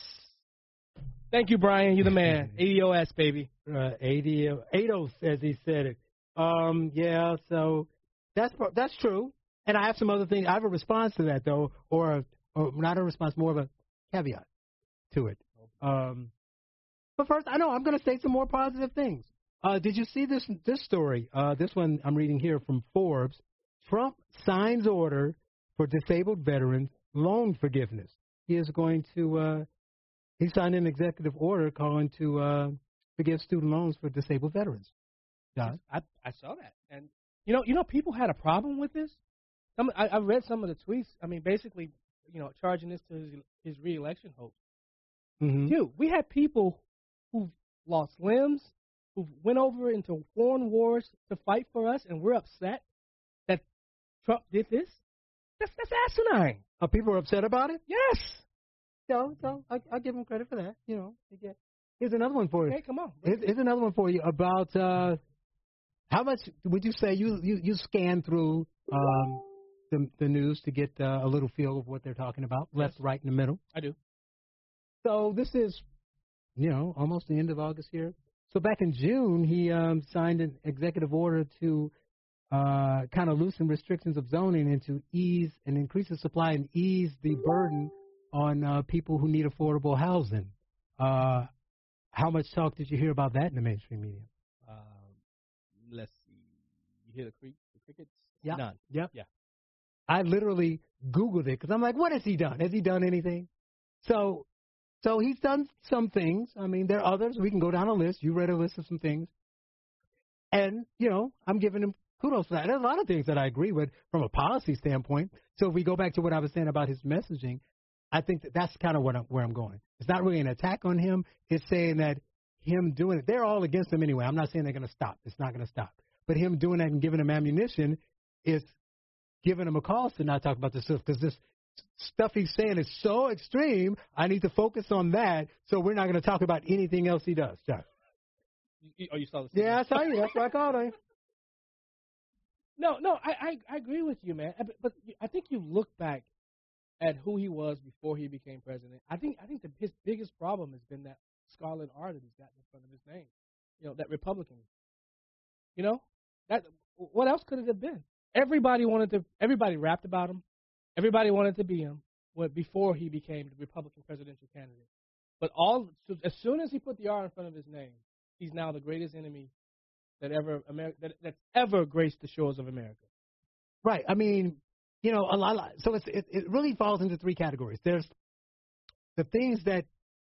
Thank you, Brian. You're the man. A D O S, baby. Uh, A D O, Ados, as he said it. Um, yeah, so that's that's true. And I have some other things. I have a response to that, though, or, or not a response, more of a caveat to it. Um, but first, I know I'm going to say some more positive things. Uh, did you see this this story? Uh, this one I'm reading here from Forbes. Trump signs order for disabled veterans loan forgiveness. He is going to uh, he signed an executive order calling to uh, forgive student loans for disabled veterans. John? I, I saw that, and you know, you know, people had a problem with this. Some, I, I read some of the tweets. I mean, basically, you know, charging this to his, his reelection hopes. Mm-hmm. Dude, we had people who've lost limbs, who went over into foreign wars to fight for us, and we're upset that Trump did this. That's that's asinine. Are people upset about it? Yes. So, so I, I'll give him credit for that. You know, here's another one for you. Okay, come on. Here's, here's another one for you about uh, how much would you say you you, you scan through um, the the news to get uh, a little feel of what they're talking about, left, Yes. right, in the middle. I do. So this is, you know, almost the end of August here. So back in June, he um, signed an executive order to uh, kind of loosen restrictions of zoning and to ease and increase the supply and ease the burden on uh, people who need affordable housing. Uh, how much talk did you hear about that in the mainstream media? Um, let's see. You hear the, cre- the crickets? Yeah. None. Yep. Yeah. I literally Googled it because I'm like, what has he done? Has he done anything? So, so he's done some things. I mean, there are others. We can go down a list. You read a list of some things. And, you know, I'm giving him kudos for that. There's a lot of things that I agree with from a policy standpoint. So if we go back to what I was saying about his messaging, I think that that's kind of what I'm, where I'm going. It's not really an attack on him. It's saying that him doing it, they're all against him anyway. I'm not saying they're going to stop. It's not going to stop. But him doing that and giving him ammunition is giving him a cause to not talk about this stuff because this stuff he's saying is so extreme, I need to focus on that, so we're not going to talk about anything else he does. John. You, oh, you saw this? Yeah, I saw you. That's what I called him. No, no, I, I, I agree with you, man. But, but I think you look back at who he was before he became president. I think I think the, his biggest problem has been that scarlet R that he's got in front of his name. You know, that Republican. You know, that what else could it have been? Everybody wanted to. Everybody rapped about him. Everybody wanted to be him. what, before he became the Republican presidential candidate. But all so as soon as he put the R in front of his name, he's now the greatest enemy that ever America that, that's ever graced the shores of America. Right. I mean, you know, a lot. So it's, it it really falls into three categories. There's the things that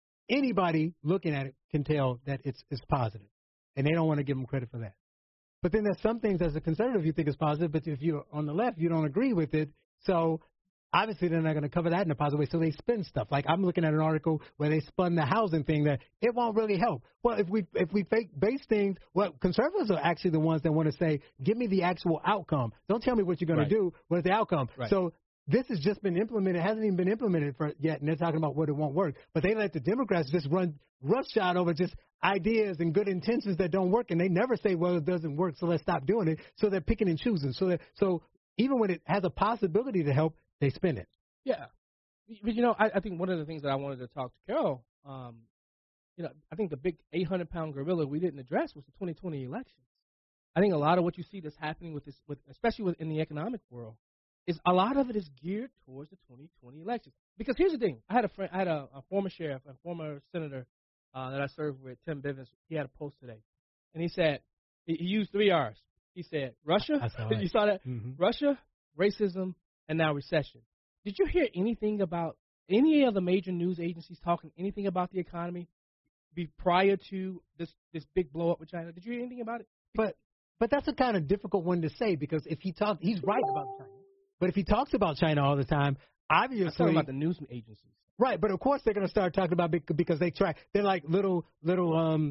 anybody looking at it can tell that it's it's positive, and they don't want to give them credit for that. But then there's some things as a conservative you think is positive, but if you're on the left, you don't agree with it. So obviously they're not going to cover that in a positive way, so they spin stuff. Like I'm looking at an article where they spun the housing thing that it won't really help. Well, if we if we fake base things, well, conservatives are actually the ones that want to say, give me the actual outcome. Don't tell me what you're going Right. to do. What is the outcome? Right. So this has just been implemented. It hasn't even been implemented for yet, and they're talking about what it won't work. But they let the Democrats just run roughshod over just ideas and good intentions that don't work, and they never say, well, it doesn't work, so let's stop doing it. So they're picking and choosing. So that so even when it has a possibility to help, they spin it. Yeah. But, you know, I, I think one of the things that I wanted to talk to Carol, um, you know, I think the big eight hundred pound gorilla we didn't address was the twenty twenty elections. I think a lot of what you see that's happening with this, with, especially with, in the economic world, is a lot of it is geared towards the twenty twenty elections. Because here's the thing. I had a friend, I had a, a former sheriff, a former senator uh, that I served with, Tim Bivens. He had a post today. And he said, he, he used three R's. He said, Russia, I saw you saw that? Mm-hmm. Russia, racism, and now recession. Did you hear anything about any of the major news agencies talking anything about the economy be prior to this, this big blow up with China? Did you hear anything about it? But but that's a kind of difficult one to say because if he talks, he's right about China. But if he talks about China all the time, obviously. I'm talking about the news agencies. Right, but of course they're going to start talking about it because they try. They're like little little um,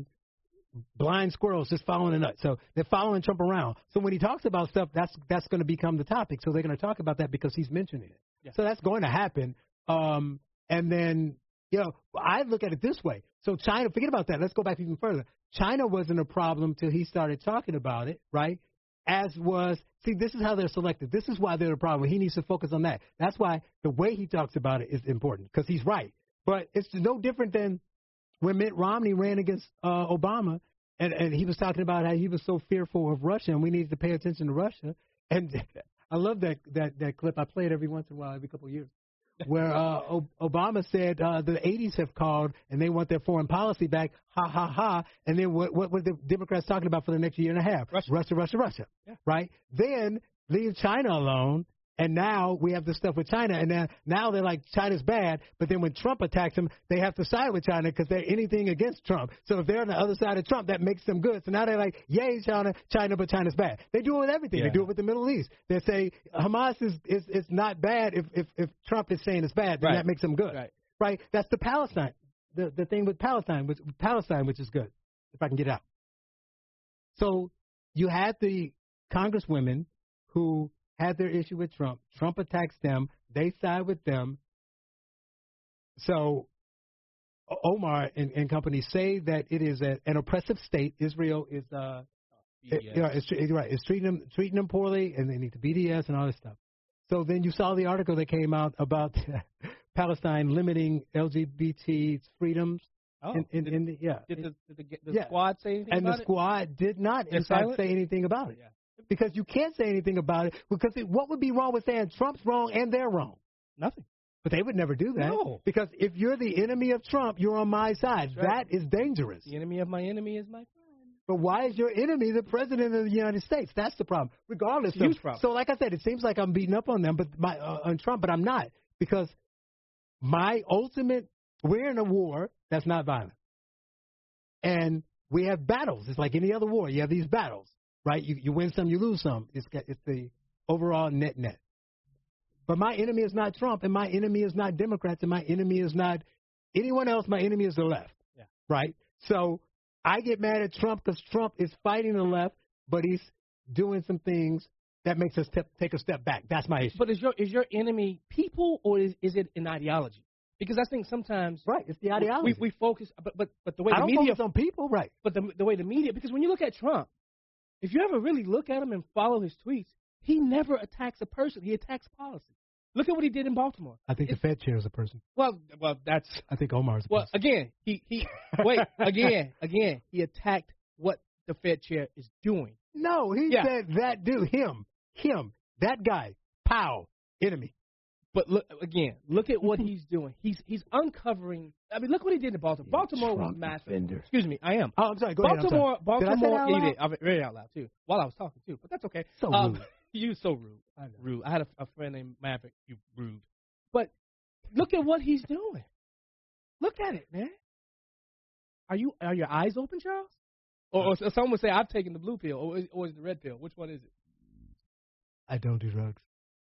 blind squirrels just following a nut. So they're following Trump around. So when he talks about stuff, that's that's going to become the topic. So they're going to talk about that because he's mentioning it. Yeah. So that's going to happen. Um, and then, you know, I look at it this way. So China, forget about that. Let's go back even further. China wasn't a problem till he started talking about it, right? As was, see, this is how they're selected. This is why they're the problem. He needs to focus on that. That's why the way he talks about it is important because he's right. But it's no different than when Mitt Romney ran against uh, Obama, and, and he was talking about how he was so fearful of Russia and we needed to pay attention to Russia. And I love that, that, that clip. I play it every once in a while, every couple of years, where uh, o- Obama said uh, the eighties have called and they want their foreign policy back, ha, ha, ha. And then what, what were the Democrats talking about for the next year and a half? Russia, Russia, Russia, Russia. Yeah. Right? Then leave China alone. And now we have this stuff with China, and now, now they're like, China's bad, but then when Trump attacks them, they have to side with China because they're anything against Trump. So if they're on the other side of Trump, that makes them good. So now they're like, yay, China, China, but China's bad. They do it with everything. Yeah. They do it with the Middle East. They say Hamas is, is, is not bad if, if, if Trump is saying it's bad, then Right. that makes them good. Right. Right? That's the Palestine, the, the thing with Palestine, with Palestine, which is good, if I can get out. So you had the congresswomen who had their issue with Trump. Trump attacks them. They side with them. So Omar and, and company say that it is a, an oppressive state. Israel is, uh, it, you know, it's, it's, right, it's treating them, treating them poorly, and they need to B D S and all this stuff. So then you saw the article that came out about Palestine limiting L G B T freedoms. Oh, in, in, did, in the, yeah. Did the, did the, the yeah. squad say anything and about the it? squad did not, They're in fact, silent? say anything about it. Yeah. Because you can't say anything about it. Because it, what would be wrong with saying Trump's wrong and they're wrong? Nothing. But they would never do that. No. Because if you're the enemy of Trump, you're on my side. That's right. That is dangerous. The enemy of my enemy is my friend. But why is your enemy the president of the United States? That's the problem. Regardless It's a huge of, problem. So like I said, it seems like I'm beating up on them, but my uh, on Trump, but I'm not, because my ultimate, we're in a war that's not violent, and we have battles. It's like any other war. You have these battles, right? You you win some, you lose some. It's it's the overall net net. But my enemy is not Trump, and my enemy is not Democrats, and my enemy is not anyone else. My enemy is the left, yeah. Right? So I get mad at Trump because Trump is fighting the left, but he's doing some things that makes us te- take a step back. That's my issue. But is your is your enemy people, or is, is it an ideology? Because I think sometimes right, it's the ideology. We, we focus, but but but the way I the don't media focus on people, right? But the the way the media, because when you look at Trump, if you ever really look at him and follow his tweets, he never attacks a person. He attacks policy. Look at what he did in Baltimore. I think it's, the Fed chair is a person. Well, well, that's. I think Omar's a well, person. again, he he wait again again he attacked what the Fed chair is doing. No, he yeah. said that dude, him, him, that guy, pow, enemy. But look again. Look at what he's doing. He's he's uncovering. I mean, look what he did in Baltimore. Baltimore was massive. Defender. Excuse me, I am. Oh, I'm sorry. Go Baltimore, ahead. I'm sorry. Baltimore. Did I say that out Yeah, you loud? did. I read it out loud too while I was talking too. But that's okay. So um, rude. You so rude. I know. Rude. I had a, a friend named Maverick. You rude. But look at what he's doing. Look at it, man. Are you are your eyes open, Charles? Or, or someone would say, I've taken the blue pill, or is, or is it the red pill? Which one is it? I don't do drugs.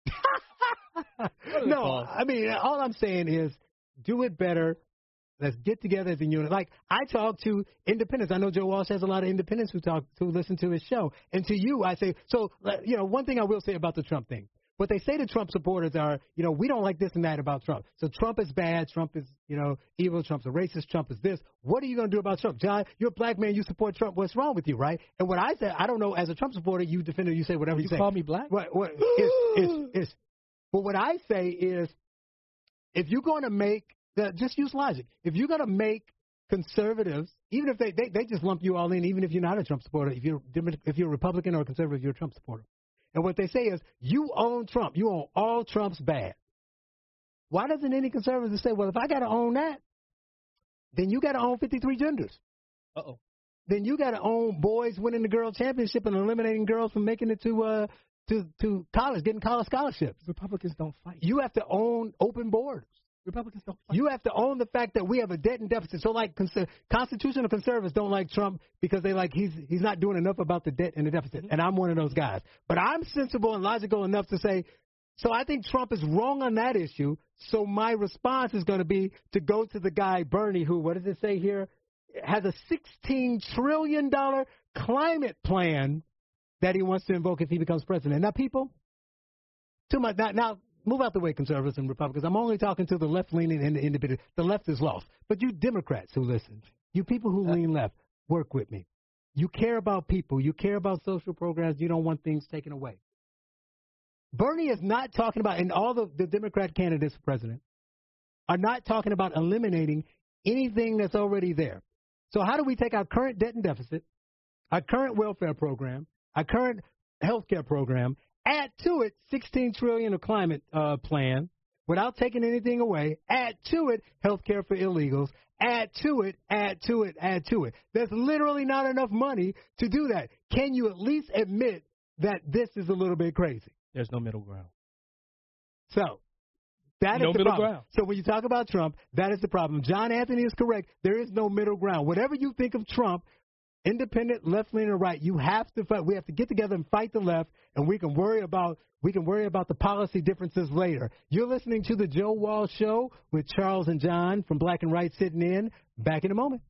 What No, called? I mean, all I'm saying is do it better. Let's get together as a unit. Like, I talk to independents. I know Joe Walsh has a lot of independents who talk to listen to his show. And to you, I say, so, you know, one thing I will say about the Trump thing. What they say to Trump supporters are, you know, we don't like this and that about Trump. So Trump is bad. Trump is, you know, evil. Trump's a racist. Trump is this. What are you going to do about Trump? John, you're a black man. You support Trump. What's wrong with you, right? And what I say, I don't know, as a Trump supporter, you defend it, you say whatever you, you say. You call me black? What, what, it's, it's, it's, but what I say is, if you're going to make, the, just use logic. If you're going to make conservatives, even if they, they, they just lump you all in, even if you're not a Trump supporter, if you're, if you're a Republican or a conservative, you're a Trump supporter. And what they say is, you own Trump. You own all Trump's bad. Why doesn't any conservative say, well, if I got to own that, then you got to own fifty-three genders. Uh-oh. Then you got to own boys winning the girl championship and eliminating girls from making it to uh to, to college, getting college scholarships. Republicans don't fight. You have to own open borders. Republicans don't fight. You have to own the fact that we have a debt and deficit. So, like, cons- constitutional conservatives don't like Trump because they like he's he's not doing enough about the debt and the deficit. Mm-hmm. And I'm one of those guys. But I'm sensible and logical enough to say, so I think Trump is wrong on that issue. So my response is going to be to go to the guy, Bernie, who, what does it say here, has a sixteen trillion dollars climate plan that he wants to invoke if he becomes president. Now, people, too much, now, now move out the way, conservatives and Republicans. I'm only talking to the left-leaning and the independent. The left is lost. But you Democrats who listen, you people who lean left, work with me. You care about people. You care about social programs. You don't want things taken away. Bernie is not talking about, and all the, the Democrat candidates for president are not talking about eliminating anything that's already there. So how do we take our current debt and deficit, our current welfare program, our current health care program, add to it sixteen trillion dollars of climate uh, plan without taking anything away, add to it health care for illegals, add to it, add to it, add to it. There's literally not enough money to do that. Can you at least admit that this is a little bit crazy? There's no middle ground. So that no is the middle problem. ground. So when you talk about Trump, that is the problem. John Anthony is correct. There is no middle ground. Whatever you think of Trump, independent, left-leaning, or right, you have to fight. We have to get together and fight the left, and we can worry about we can worry about the policy differences later. You're listening to the Joe Walsh Show with Charles and John from Black and Right sitting in. Back in a moment.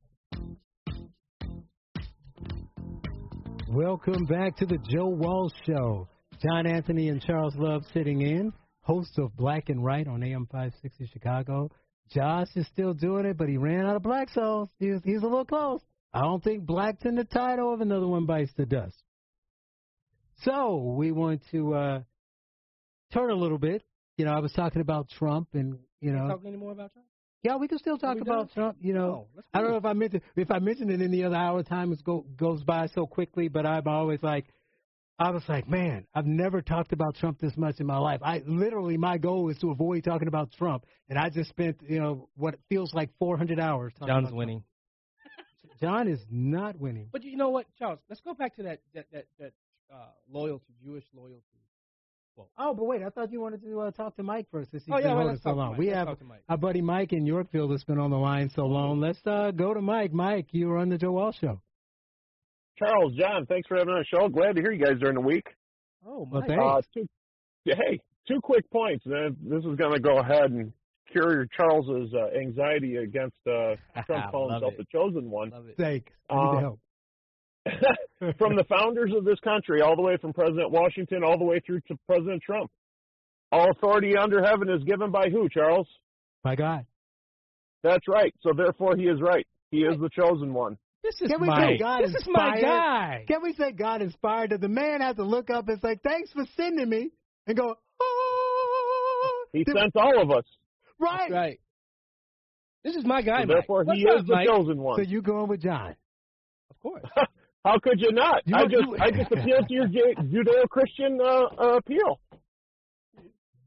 Welcome back to the Joe Walsh Show. John Anthony and Charles Love sitting in, hosts of Black and Right on A M five sixty Chicago. Josh is still doing it, but he ran out of black songs. He's, he's a little close. I don't think Black's in the title of Another One Bites the Dust. So we want to uh, turn a little bit. You know, I was talking about Trump and, you know. Can we talk any more about Trump? Yeah, we can still talk about Trump. You know, no, I don't know if I mentioned if I mentioned it in the other hour. Time is go, goes by so quickly, but I'm always like, I was like, man, I've never talked about Trump this much in my life. I literally, my goal is to avoid talking about Trump, and I just spent, you know, what feels like four hundred hours talking John's about winning. Trump. John is not winning. But you know what, Charles? Let's go back to that that that, that uh, loyalty, Jewish loyalty. Well, oh, but wait, I thought you wanted to uh, talk to Mike first. Since he's oh, yeah, been well, holding so long. We let's have our buddy Mike in Yorkville that's been on the line so long. Let's uh, go to Mike. Mike, you were on the Joe Walsh Show. Charles, John, thanks for having me on the show. Glad to hear you guys during the week. Oh, well, Mike. Uh, two, hey, two quick points. Uh, this is going to go ahead and cure Charles's uh, anxiety against uh, Trump calling himself it. the chosen one. Thanks. I Uh, need the help. From the founders of this country, all the way from President Washington, all the way through to President Trump. All authority under heaven is given by who, Charles? By God. That's right. So therefore, he is right. He is the chosen one. This is Can we my, say God this is inspired? my guy. Can we say God inspired? Does the man have to look up and say, thanks for sending me, and go, oh. He Did, sent all of us. right. That's right. This is my guy, So Mike. therefore, What's he up, is the Mike? chosen one. So you going with John? Of course. How could you not? You I know, just you- I just appealed to your Judeo-Christian uh, uh, appeal.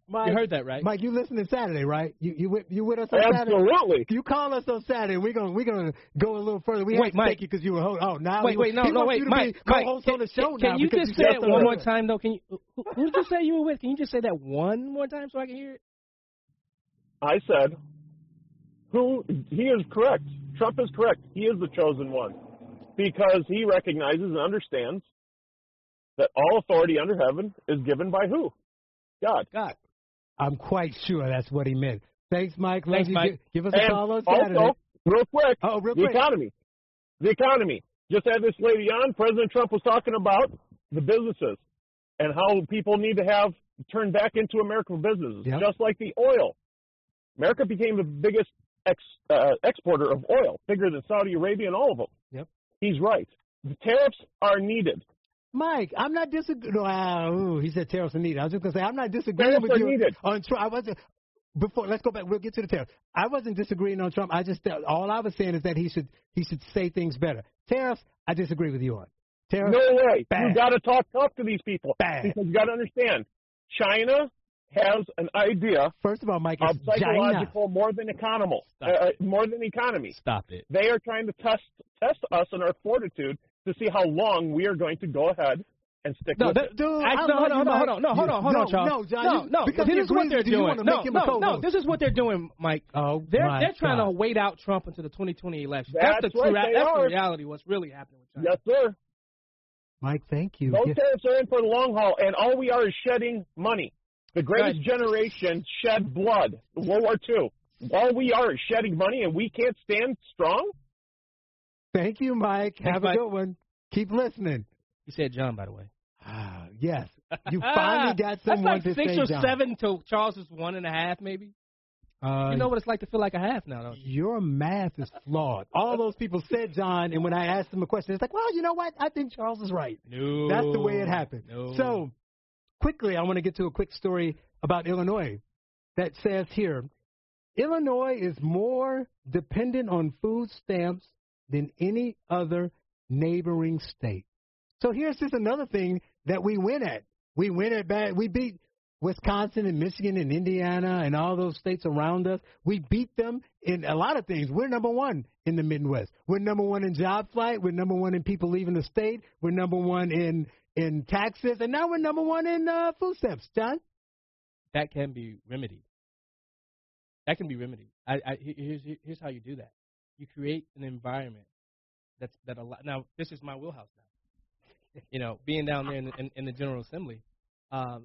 Mike, you heard that, right? Mike, you listening Saturday, right? You you with, you with us on Saturday? Absolutely. You call us on Saturday. We're gonna we're gonna go a little further. We Wait, have to Mike. take you because you were host. Oh, now Wait, he, wait, no, he no, wants wait, you to Mike, be Mike, co-host can, on the show can now. you because just you say said it so one more earlier. time, though? Can you? Who, who did you say you were with? Can you just say that one more time so I can hear it? I said, who he is correct. Trump is correct. He is the chosen one because he recognizes and understands that all authority under heaven is given by who? God. God. I'm quite sure that's what he meant. Thanks, Mike. Love Thanks, you. Mike. Give, give us a And call on Saturday. also, real quick, oh, real the quick. economy. The economy. Just had this lady on. President Trump was talking about the businesses and how people need to have turned back into American businesses, Yep. just like the oil. America became the biggest ex, uh, exporter of oil, bigger than Saudi Arabia and all of them. Yep. He's right. The tariffs are needed. Mike, I'm not disagreeing. No, uh, ooh, he said tariffs are needed. I was just going to say, I'm not disagreeing Tariffs with are you needed. on Trump. I wasn't, before, let's go back. We'll get to the tariffs. I wasn't disagreeing on Trump. I just, all I was saying is that he should, he should say things better. Tariffs, I disagree with you on. Tariffs, No way. bad. You got to talk tough to these people. Bad. Because you got to understand, China has an idea First of all, Mike, of it's China. psychological more than economical, uh, more than economy. Stop it. They are trying to test test us and our fortitude to see how long we are going to go ahead and stick No, with th- it. Dude, Actually, I no, love hold on, you, hold on, hold on, no, hold on, hold no, on, Charles. No, John, no, you, no, because this he is what agrees they're with you, you doing. want to No, make him no, a no, co-host. this is what they're doing, Mike. Oh, They're my they're trying God. to wait out Trump into the twenty twenty election. That's That's the right, true. they That's the are. reality. What's really happening with China? Yes, sir. Mike, thank you. Those Yeah. tariffs are in for the long haul, and all we are is shedding money. The greatest Good. generation shed blood. World War Two. All we are is shedding money, and we can't stand strong? Thank you, Mike. Thanks, Have Mike. a good one. Keep listening. You said John, by the way. Ah, yes. You finally got someone That's like to six say or John. seven to Charles's one and a half, maybe. Uh, You know what it's like to feel like a half now, don't you? Your math is flawed. All those people said John, and when I asked them a question, it's like, well, you know what? I think Charles is right. No. That's the way it happened. No. So, quickly, I want to get to a quick story about Illinois that says here, Illinois is more dependent on food stamps than any other neighboring state. So here's just another thing that we win at. We win at bad. We beat Wisconsin and Michigan and Indiana and all those states around us. We beat them in a lot of things. We're number one in the Midwest. We're number one in job flight. We're number one in people leaving the state. We're number one in, in taxes. And now we're number one in uh, food stamps. John? That can be remedied. That can be remedied. I, I, here's, here's how you do that. You create an environment that's that a lot. Now, this is my wheelhouse now. You know, being down there in the, in, in the General Assembly, um,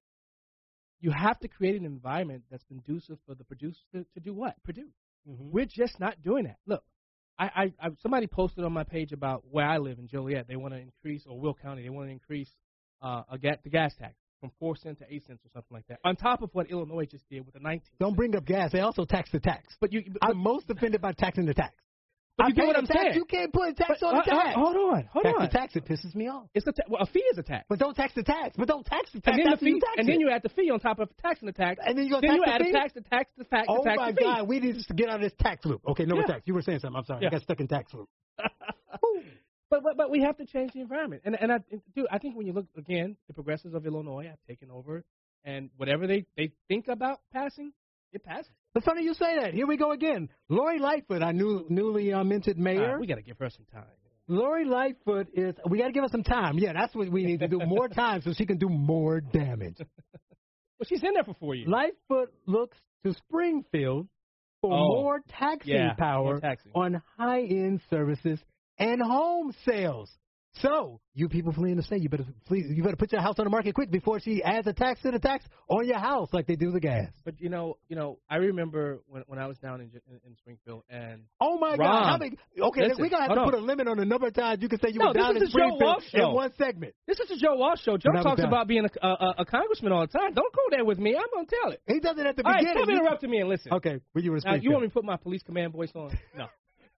you have to create an environment that's conducive for the producers to, to do what? Produce. Mm-hmm. We're just not doing that. Look, I, I, I somebody posted on my page about where I live in Joliet. They want to increase, or Will County, they want to increase uh, a ga- the gas tax from four cents to eight cents or something like that. On top of what Illinois just did with the nineteen. Don't bring up gas. They also tax the tax. But you, but, I'm most offended by taxing the tax. But I you get pay what the I'm tax. saying. You can't put a tax But, on the uh, uh, tax. hold on, hold tax on. the tax, it pisses me off. It's a ta- well, a fee is a tax. But don't tax the tax. But don't tax the tax And then, the after fee, you tax and it. then you add the fee on top of taxing the tax. And then you go then tax you the add fee? a tax, the tax, the tax, Oh the tax, my the fee. God, we need to get out of this tax loop. Okay, no more Yeah. tax. You were saying something. I'm sorry. Yeah. I got stuck in tax loop. But, but but we have to change the environment. And and I dude, I think when you look again, the progressives of Illinois have taken over, and whatever they, they think about passing, it passes. It's funny you say that. Here we go again. Lori Lightfoot, our new newly uh, minted mayor. Uh, we got to give her some time. Lori Lightfoot is. We got to give her some time. Yeah, that's what we need to do. More time so she can do more damage. Well, she's in there for four years. Lightfoot looks to Springfield for Oh, more taxing yeah, power more taxing. on high-end services and home sales. So, you people fleeing the state, you better please, you better put your house on the market quick before she adds a tax to the tax on your house like they do the gas. But you know, you know, I remember when when I was down in in, in Springfield, and Oh my Ron, God! How big, okay, listen, we're gonna have hold to on. put a limit on the number of times you can say you No, were down this in is the Joe Springfield Walsh show. in one segment. This is the Joe Walsh show. Joe When I was talks down. about being a, a, a congressman all the time. Don't go there with me. I'm gonna tell it. He does it at the All right, beginning. stop interrupting me and listen. Okay, when you were in Now, you Springfield. want me to put my police command voice on? No.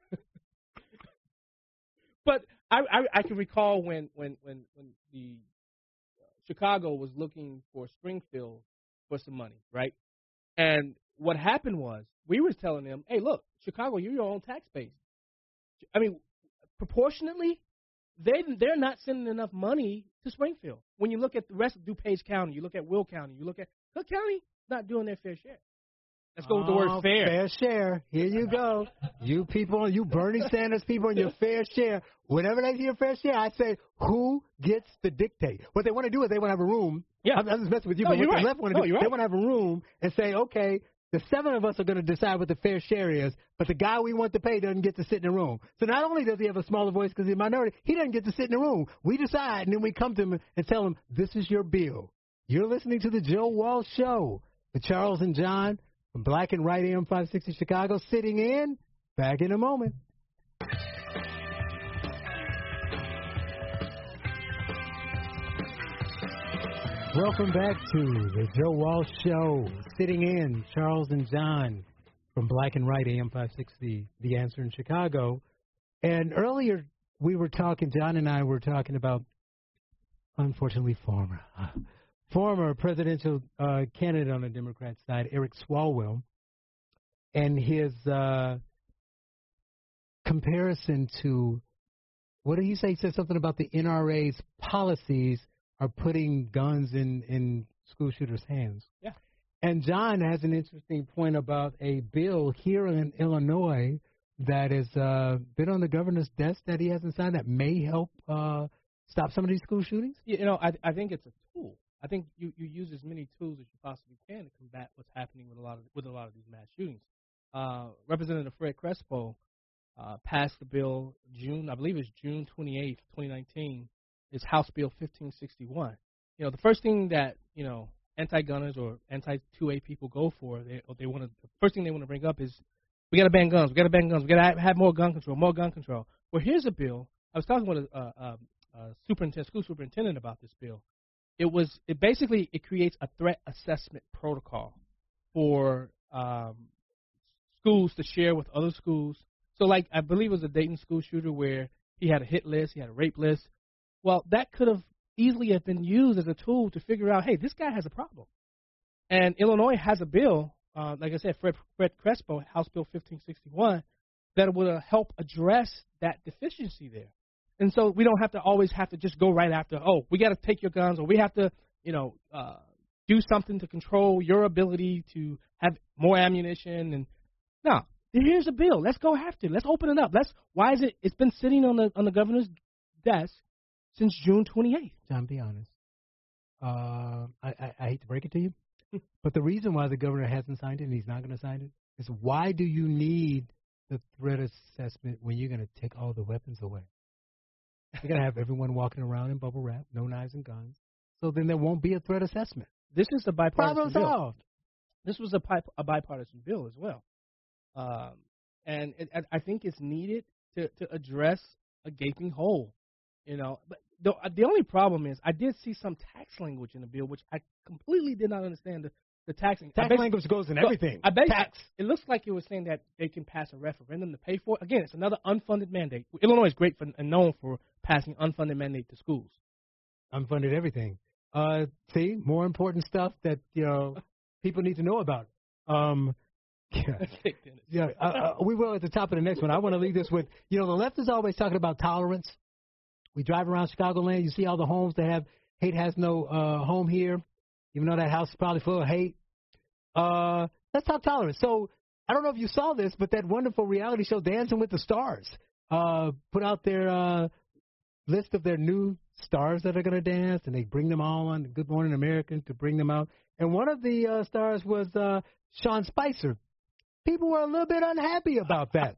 But I, I I can recall when when when when the uh, Chicago was looking for Springfield for some money, right? And what happened was we were telling them, hey, look, Chicago, you're your own tax base. I mean, proportionately, they they're not sending enough money to Springfield. When you look at the rest of DuPage County, you look at Will County, you look at Cook County not doing their fair share. Let's go with the word Oh, fair. Fair share. Here you go. You people, you Bernie Sanders people and your fair share. Whenever they hear fair share, I say, who gets to dictate? What they want to do is they want to have a room. Yeah. I'm, I'm just messing with you, No, but you're what right. the left want to No, do, you're they right. want to have a room and say, okay, the seven of us are going to decide what the fair share is, but the guy we want to pay doesn't get to sit in the room. So not only does he have a smaller voice because he's a minority, he doesn't get to sit in the room. We decide, and then we come to him and tell him, this is your bill. You're listening to the Joe Walsh Show with Charles and John from Black and White A M five sixty Chicago, sitting in. Back in a moment. Welcome back to the Joe Walsh Show. Sitting in, Charles and John from Black and White A M five sixty, The Answer in Chicago. And earlier we were talking, John and I were talking about, unfortunately, former, former presidential uh, candidate on the Democrat side, Eric Swalwell, and his uh, comparison to, what did he say? He said something about the N R A's policies are putting guns in, in school shooters' hands. Yeah. And John has an interesting point about a bill here in Illinois that has uh, been on the governor's desk that he hasn't signed that may help uh, stop some of these school shootings. You know, I, I think it's a tool. I think you, you use as many tools as you possibly can to combat what's happening with a lot of with a lot of these mass shootings. Uh, Representative Fred Crespo uh, passed the bill June, I believe it's June twenty-eighth, twenty nineteen. Is House Bill fifteen sixty-one. You know, the first thing that, you know, anti-gunners or anti two A people go for, they they want to, the first thing they want to bring up is, we got to ban guns, we got to ban guns, we got to have more gun control, more gun control. Well, here's a bill. I was talking with a, a, a, a superintendent, school superintendent about this bill. It was, it basically, it creates a threat assessment protocol for um, schools to share with other schools. So, like, I believe it was a Dayton school shooter where he had a hit list, he had a rape list. Well, that could have easily have been used as a tool to figure out, hey, this guy has a problem. And Illinois has a bill, uh, like I said, Fred, Fred Crespo, House Bill fifteen sixty-one, that would uh, help address that deficiency there. And so we don't have to always have to just go right after, oh, we got to take your guns, or we have to, you know, uh, do something to control your ability to have more ammunition. And no, here's a bill. Let's go after it. Let's open it up. Let's. Why is it? It's been sitting on the on the governor's desk since June twenty-eighth. John, be honest. Uh, I, I, I hate to break it to you, but the reason why the governor hasn't signed it and he's not going to sign it is, why do you need the threat assessment when you're going to take all the weapons away? You're going to have everyone walking around in bubble wrap, no knives and guns. So then there won't be a threat assessment. This is a bipartisan Problem bill. solved. This was a, pi- a bipartisan bill as well. Um, and it, I think it's needed to, to address a gaping hole. You know, but the, the only problem is I did see some tax language in the bill, which I completely did not understand the, the taxing. Tax language goes in everything. I bet tax. It looks like it was saying that they can pass a referendum to pay for it. Again, it's another unfunded mandate. Illinois is great for and known for passing unfunded mandate to schools. Unfunded everything. Uh, see, more important stuff that, you know, people need to know about. Um, yeah, yeah uh, uh, we will at the top of the next one. I want to leave this with, you know, the left is always talking about tolerance. We drive around Chicagoland, you see all the homes that have hate has no uh, home here, even though that house is probably full of hate. Uh, let's talk tolerance. So I don't know if you saw this, but that wonderful reality show, Dancing with the Stars, uh, put out their uh, list of their new stars that are going to dance, and they bring them all on Good Morning America to bring them out. And one of the uh, stars was uh, Sean Spicer. People were a little bit unhappy about that.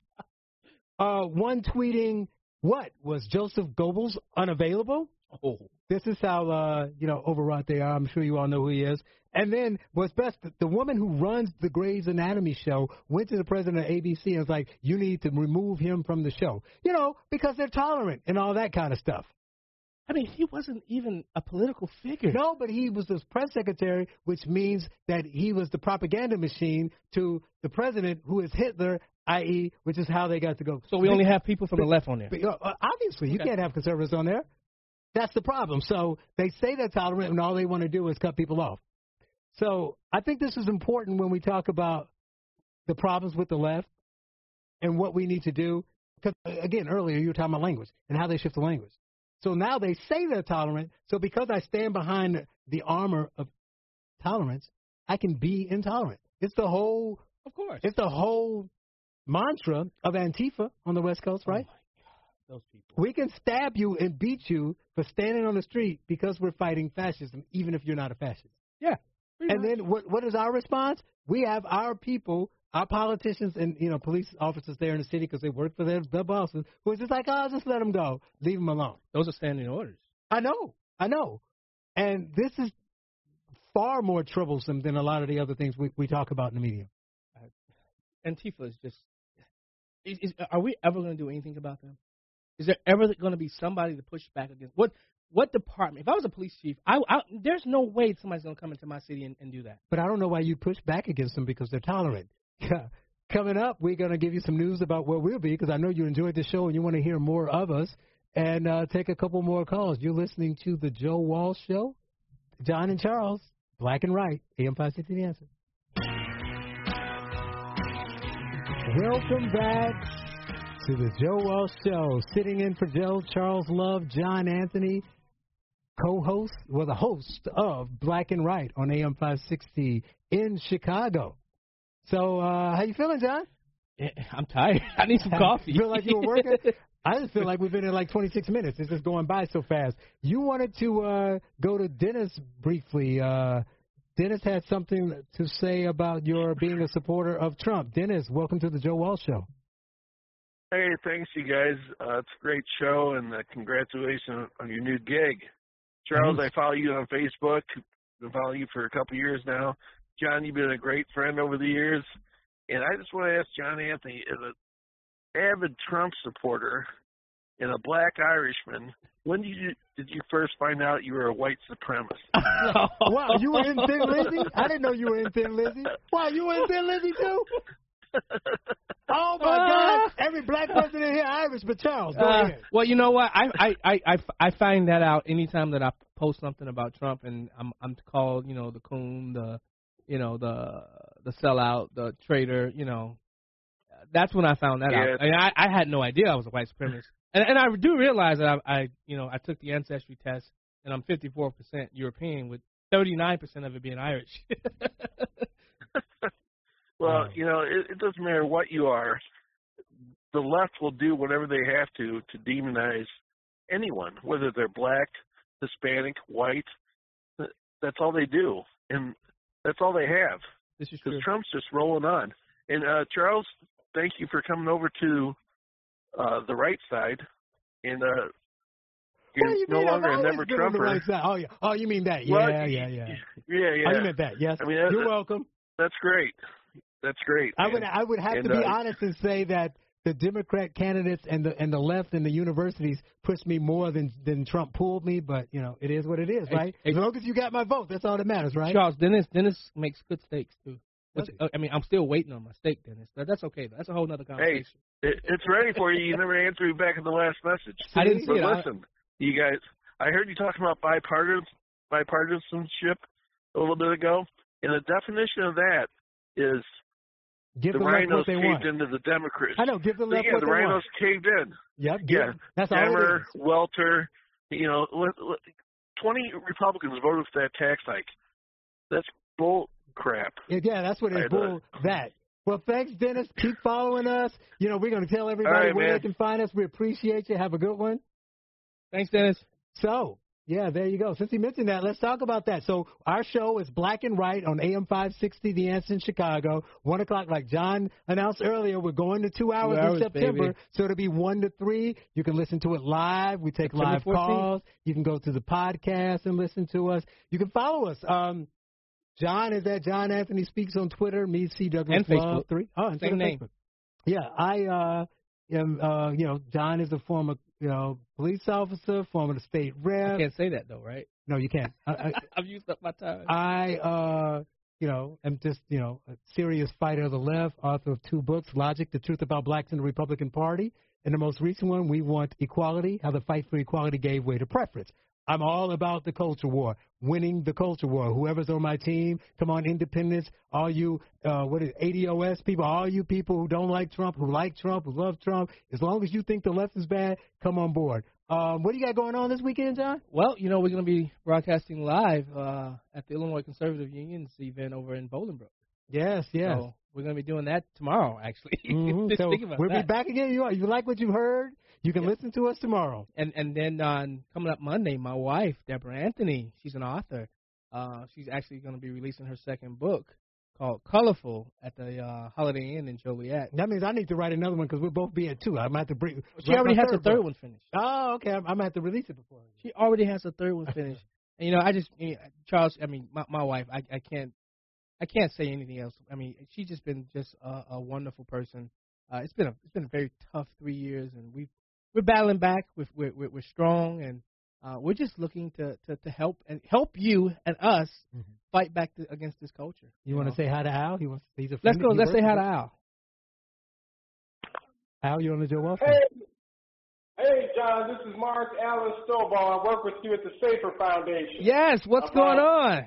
uh, one tweeting, what, was Joseph Goebbels unavailable? Oh. This is how, uh, you know, overwrought they are. I'm sure you all know who he is. And then what's best, the, the woman who runs the Grey's Anatomy show went to the president of A B C and was like, you need to remove him from the show. You know, because they're tolerant and all that kind of stuff. I mean, he wasn't even a political figure. No, but he was the press secretary, which means that he was the propaganda machine to the president, who is Hitler, that is, which is how they got to go. So we only have people from but, the left on there. But, uh, obviously, you okay. can't have conservatives on there. That's the problem. So they say they're tolerant, and all they want to do is cut people off. So I think this is important when we talk about the problems with the left and what we need to do. Because, again, earlier you were talking about language and how they shift the language. So now they say they're tolerant. So because I stand behind the armor of tolerance, I can be intolerant. It's the whole, of course, it's the whole mantra of Antifa on the West Coast, right? Oh my God, those people. We can stab you and beat you for standing on the street because we're fighting fascism, even if you're not a fascist. Yeah. And much. then what? What is our response? We have our people, our politicians, and you know, police officers there in the city because they work for their, their bosses, who are just like, oh, just let them go, leave them alone. Those are standing orders. I know, I know, and this is far more troublesome than a lot of the other things we, we talk about in the media. Uh, Antifa is just. Is, is, are we ever going to do anything about them? Is there ever going to be somebody to push back against what? What department? If I was a police chief, I, I, there's no way somebody's going to come into my city and, and do that. But I don't know why you push back against them because they're tolerant. Coming up, we're going to give you some news about where we'll be because I know you enjoyed the show and you want to hear more of us and uh, take a couple more calls. You're listening to The Joe Walsh Show. John and Charles, Black and Right, A M five sixty The Answer. Welcome back to The Joe Walsh Show. Sitting in for Joe, Charles Love, John Anthony, co-host, well, the host of Black and Right on A M five sixty in Chicago. So, uh, how you feeling, John? I'm tired. I need some coffee. You feel like you were working? I just feel like we've been in like twenty-six minutes. It's just going by so fast. You wanted to uh, go to Dennis briefly. Uh, Dennis had something to say about your being a supporter of Trump. Dennis, welcome to the Joe Walsh Show. Hey, thanks, you guys. Uh, it's a great show, and uh, congratulations on your new gig. Charles, mm-hmm. I follow you on Facebook. I've been following you for a couple of years now. John, you've been a great friend over the years. And I just want to ask John Anthony, as an avid Trump supporter and a black Irishman, when did you did you first find out you were a white supremacist? Wow, you were in Thin Lizzy? I didn't know you were in Thin Lizzy. Wow, you were in Thin Lizzy too? Oh my uh, God! Every black person in here Irish, but Charles, go uh, ahead. Well, you know what? I, I, I, I, I find that out anytime that I post something about Trump, and I'm I'm called, you know, the coon, the, you know, the the sellout, the traitor. You know, that's when I found that yeah. out. I, mean, I I had no idea I was a white supremacist, and and I do realize that I, I you know I took the ancestry test, and I'm fifty-four percent European, with thirty-nine percent of it being Irish. Well, you know, it, it doesn't matter what you are. The left will do whatever they have to to demonize anyone, whether they're black, Hispanic, white. That's all they do, and that's all they have. This is true. Because Trump's just rolling on. And uh, Charles, thank you for coming over to uh, the right side. And uh, you're well, you no longer a never Trumper. Right side. Oh, yeah. Oh, you mean that? Yeah, well, yeah, yeah, yeah, yeah. Oh, you meant that? Yes. I mean, that, you're welcome. That's great. That's great. I would I would have and, to be uh, honest and say that the Democrat candidates and the and the left and the universities pushed me more than than Trump pulled me, but you know it is what it is, right? Hey, as long as you got my vote, that's all that matters, right? Charles, Dennis Dennis makes good steaks too. Which, I mean, I'm still waiting on my steak, Dennis. But that's okay. Though. That's a whole other conversation. Hey, it, it's ready for you. You never answered me back in the last message. I didn't see but it. Listen, I... you guys, I heard you talking about bipartisan bipartisanship a little bit ago, and the definition of that is. Give the the rhinos caved want. into the Democrats. I know. Give the left yeah, what the they rhinos want. caved in. Yep. Yeah, that's Demmer, all it is. Welter. You know, twenty Republicans voted for that tax hike. That's bull crap. Yeah, yeah that's what it's bull. That. Well, thanks, Dennis. Keep following us. You know, we're going to tell everybody right, where man. they can find us. We appreciate you. Have a good one. Thanks, Dennis. So. Yeah, there you go. Since he mentioned that, let's talk about that. So our show is Black and Right on A M five sixty, The Answer in Chicago. One o'clock, like John announced earlier, we're going to two hours, two hours in September. baby. So it'll be one to three. You can listen to it live. We take September live fourteenth. calls. You can go to the podcast and listen to us. You can follow us. Um, John is at John Anthony Speaks on Twitter. Me, C. Douglas and Facebook. Love three. Oh, and Same name. Facebook. Yeah, I, uh, am, uh, you know, John is a former, you know, police officer, former state rep. I can't say that though, right? No, you can't. I, I, I've used up my time. I, uh, you know, am just, you know, a serious fighter of the left, author of two books, Logic, The Truth About Blacks in the Republican Party. And the most recent one, We Want Equality, How the Fight for Equality Gave Way to Preference. I'm all about the culture war, winning the culture war. Whoever's on my team, come on, independents, all you, uh, what is A D O S people, all you people who don't like Trump, who like Trump, who love Trump, as long as you think the left is bad, come on board. Um, what do you got going on this weekend, John? Well, you know, we're going to be broadcasting live uh, at the Illinois Conservative Union's event over in Bolingbrook. Yes, yes. So we're going to be doing that tomorrow, actually. Mm-hmm. So we'll that. be back again. You, you like what you heard? You can yeah. listen to us tomorrow. And and then uh, coming up Monday, my wife, Deborah Anthony, she's an author. Uh, she's actually going to be releasing her second book called Colorful at the uh, Holiday Inn in Joliet. That means I need to write another one because we'll both be at two. I'm going to have to bring. She already has her third book. one finished. Oh, okay. I'm, I'm going to have to release it before. She already has her third one finished. And, you know, I just, you know, Charles, I mean, my, my wife, I, I can't, I can't say anything else. I mean, she's just been just a, a wonderful person. Uh, it's been a, it's been a very tough three years, and we've, we're battling back. We're, we're, we're strong, and uh, we're just looking to, to, to help and help you and us mm-hmm. fight back to, against this culture. You, you want know? to say hi to Al? He wants. He's a let's go. Let's say hi to Al. Al, you on the Joe Walsh? Hey, hey, John. This is Mark Allen Stovall. I work with you at the Safer Foundation. Yes. What's I'm going on?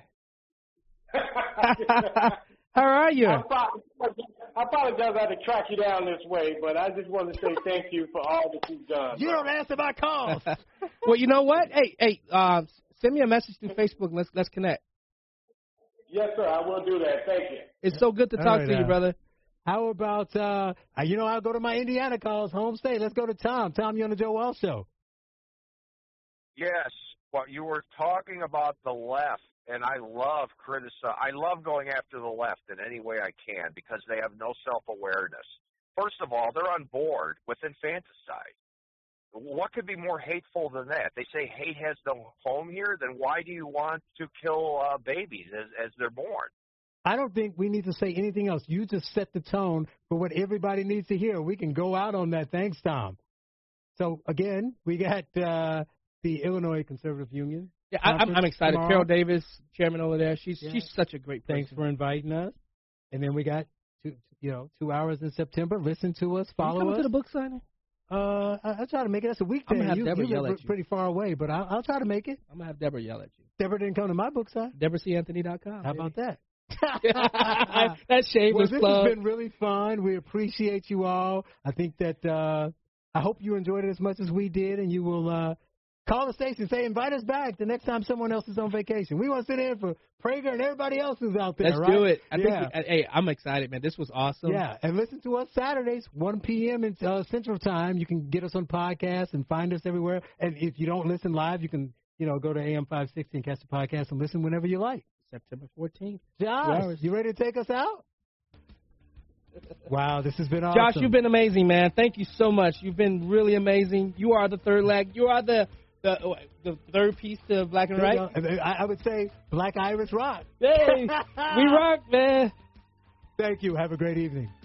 How are you? I apologize I had to track you down this way, but I just want to say thank you for all that you've done. You don't answer my calls. Well, you know what? Hey, hey, uh, send me a message through Facebook. Let's let's connect. Yes, sir. I will do that. Thank you. It's so good to talk right, to you, uh, brother. How about, uh, you know, I'll go to my Indiana calls, home state. Let's go to Tom. Tom, you on the Joe Walsh Show? Yes. Well, you were talking about the left. And I love criticize. I love going after the left in any way I can because they have no self-awareness. First of all, they're on board with infanticide. What could be more hateful than that? They say hate has no home here. Then why do you want to kill uh, babies as, as they're born? I don't think we need to say anything else. You just set the tone for what everybody needs to hear. We can go out on that. Thanks, Tom. So, again, we got uh, the Illinois Conservative Union. Yeah, I, I'm, I'm excited. Tomorrow. Carol Davis, chairman over there. She's yeah. she's such a great person. Thanks for inviting us. And then we got two, you know, two hours in September. Listen to us, follow Are you coming us. to the book signing? Uh, I, I'll try to make it. That's a weekday. I'm gonna have you, Deborah you yell live at you. Pretty far away, but I'll, I'll try to make it. I'm gonna have Deborah yell at you. Deborah didn't come to my book sign. Deborah C Anthony dot com. How about that? That's shameless. Well, this plug. has been really fun. We appreciate you all. I think that uh, I hope you enjoyed it as much as we did, and you will. Uh, Call the station, say, invite us back the next time someone else is on vacation. We want to sit in for Prager and everybody else who's out there, Let's right? do it. I yeah. think we, hey, I'm excited, man. This was awesome. Yeah, and listen to us Saturdays, one p.m. in uh, Central Time. You can get us on podcasts and find us everywhere. And if you don't listen live, you can, you know, go to A M five sixty and catch the podcast and listen whenever you like. September fourteenth. Josh, you ready to take us out? Wow, this has been awesome. Josh, you've been amazing, man. Thank you so much. You've been really amazing. You are the third leg. You are the The, the third piece to Black and Right? I would say Black Irish Rock. Hey, we rock, man. Thank you. Have a great evening.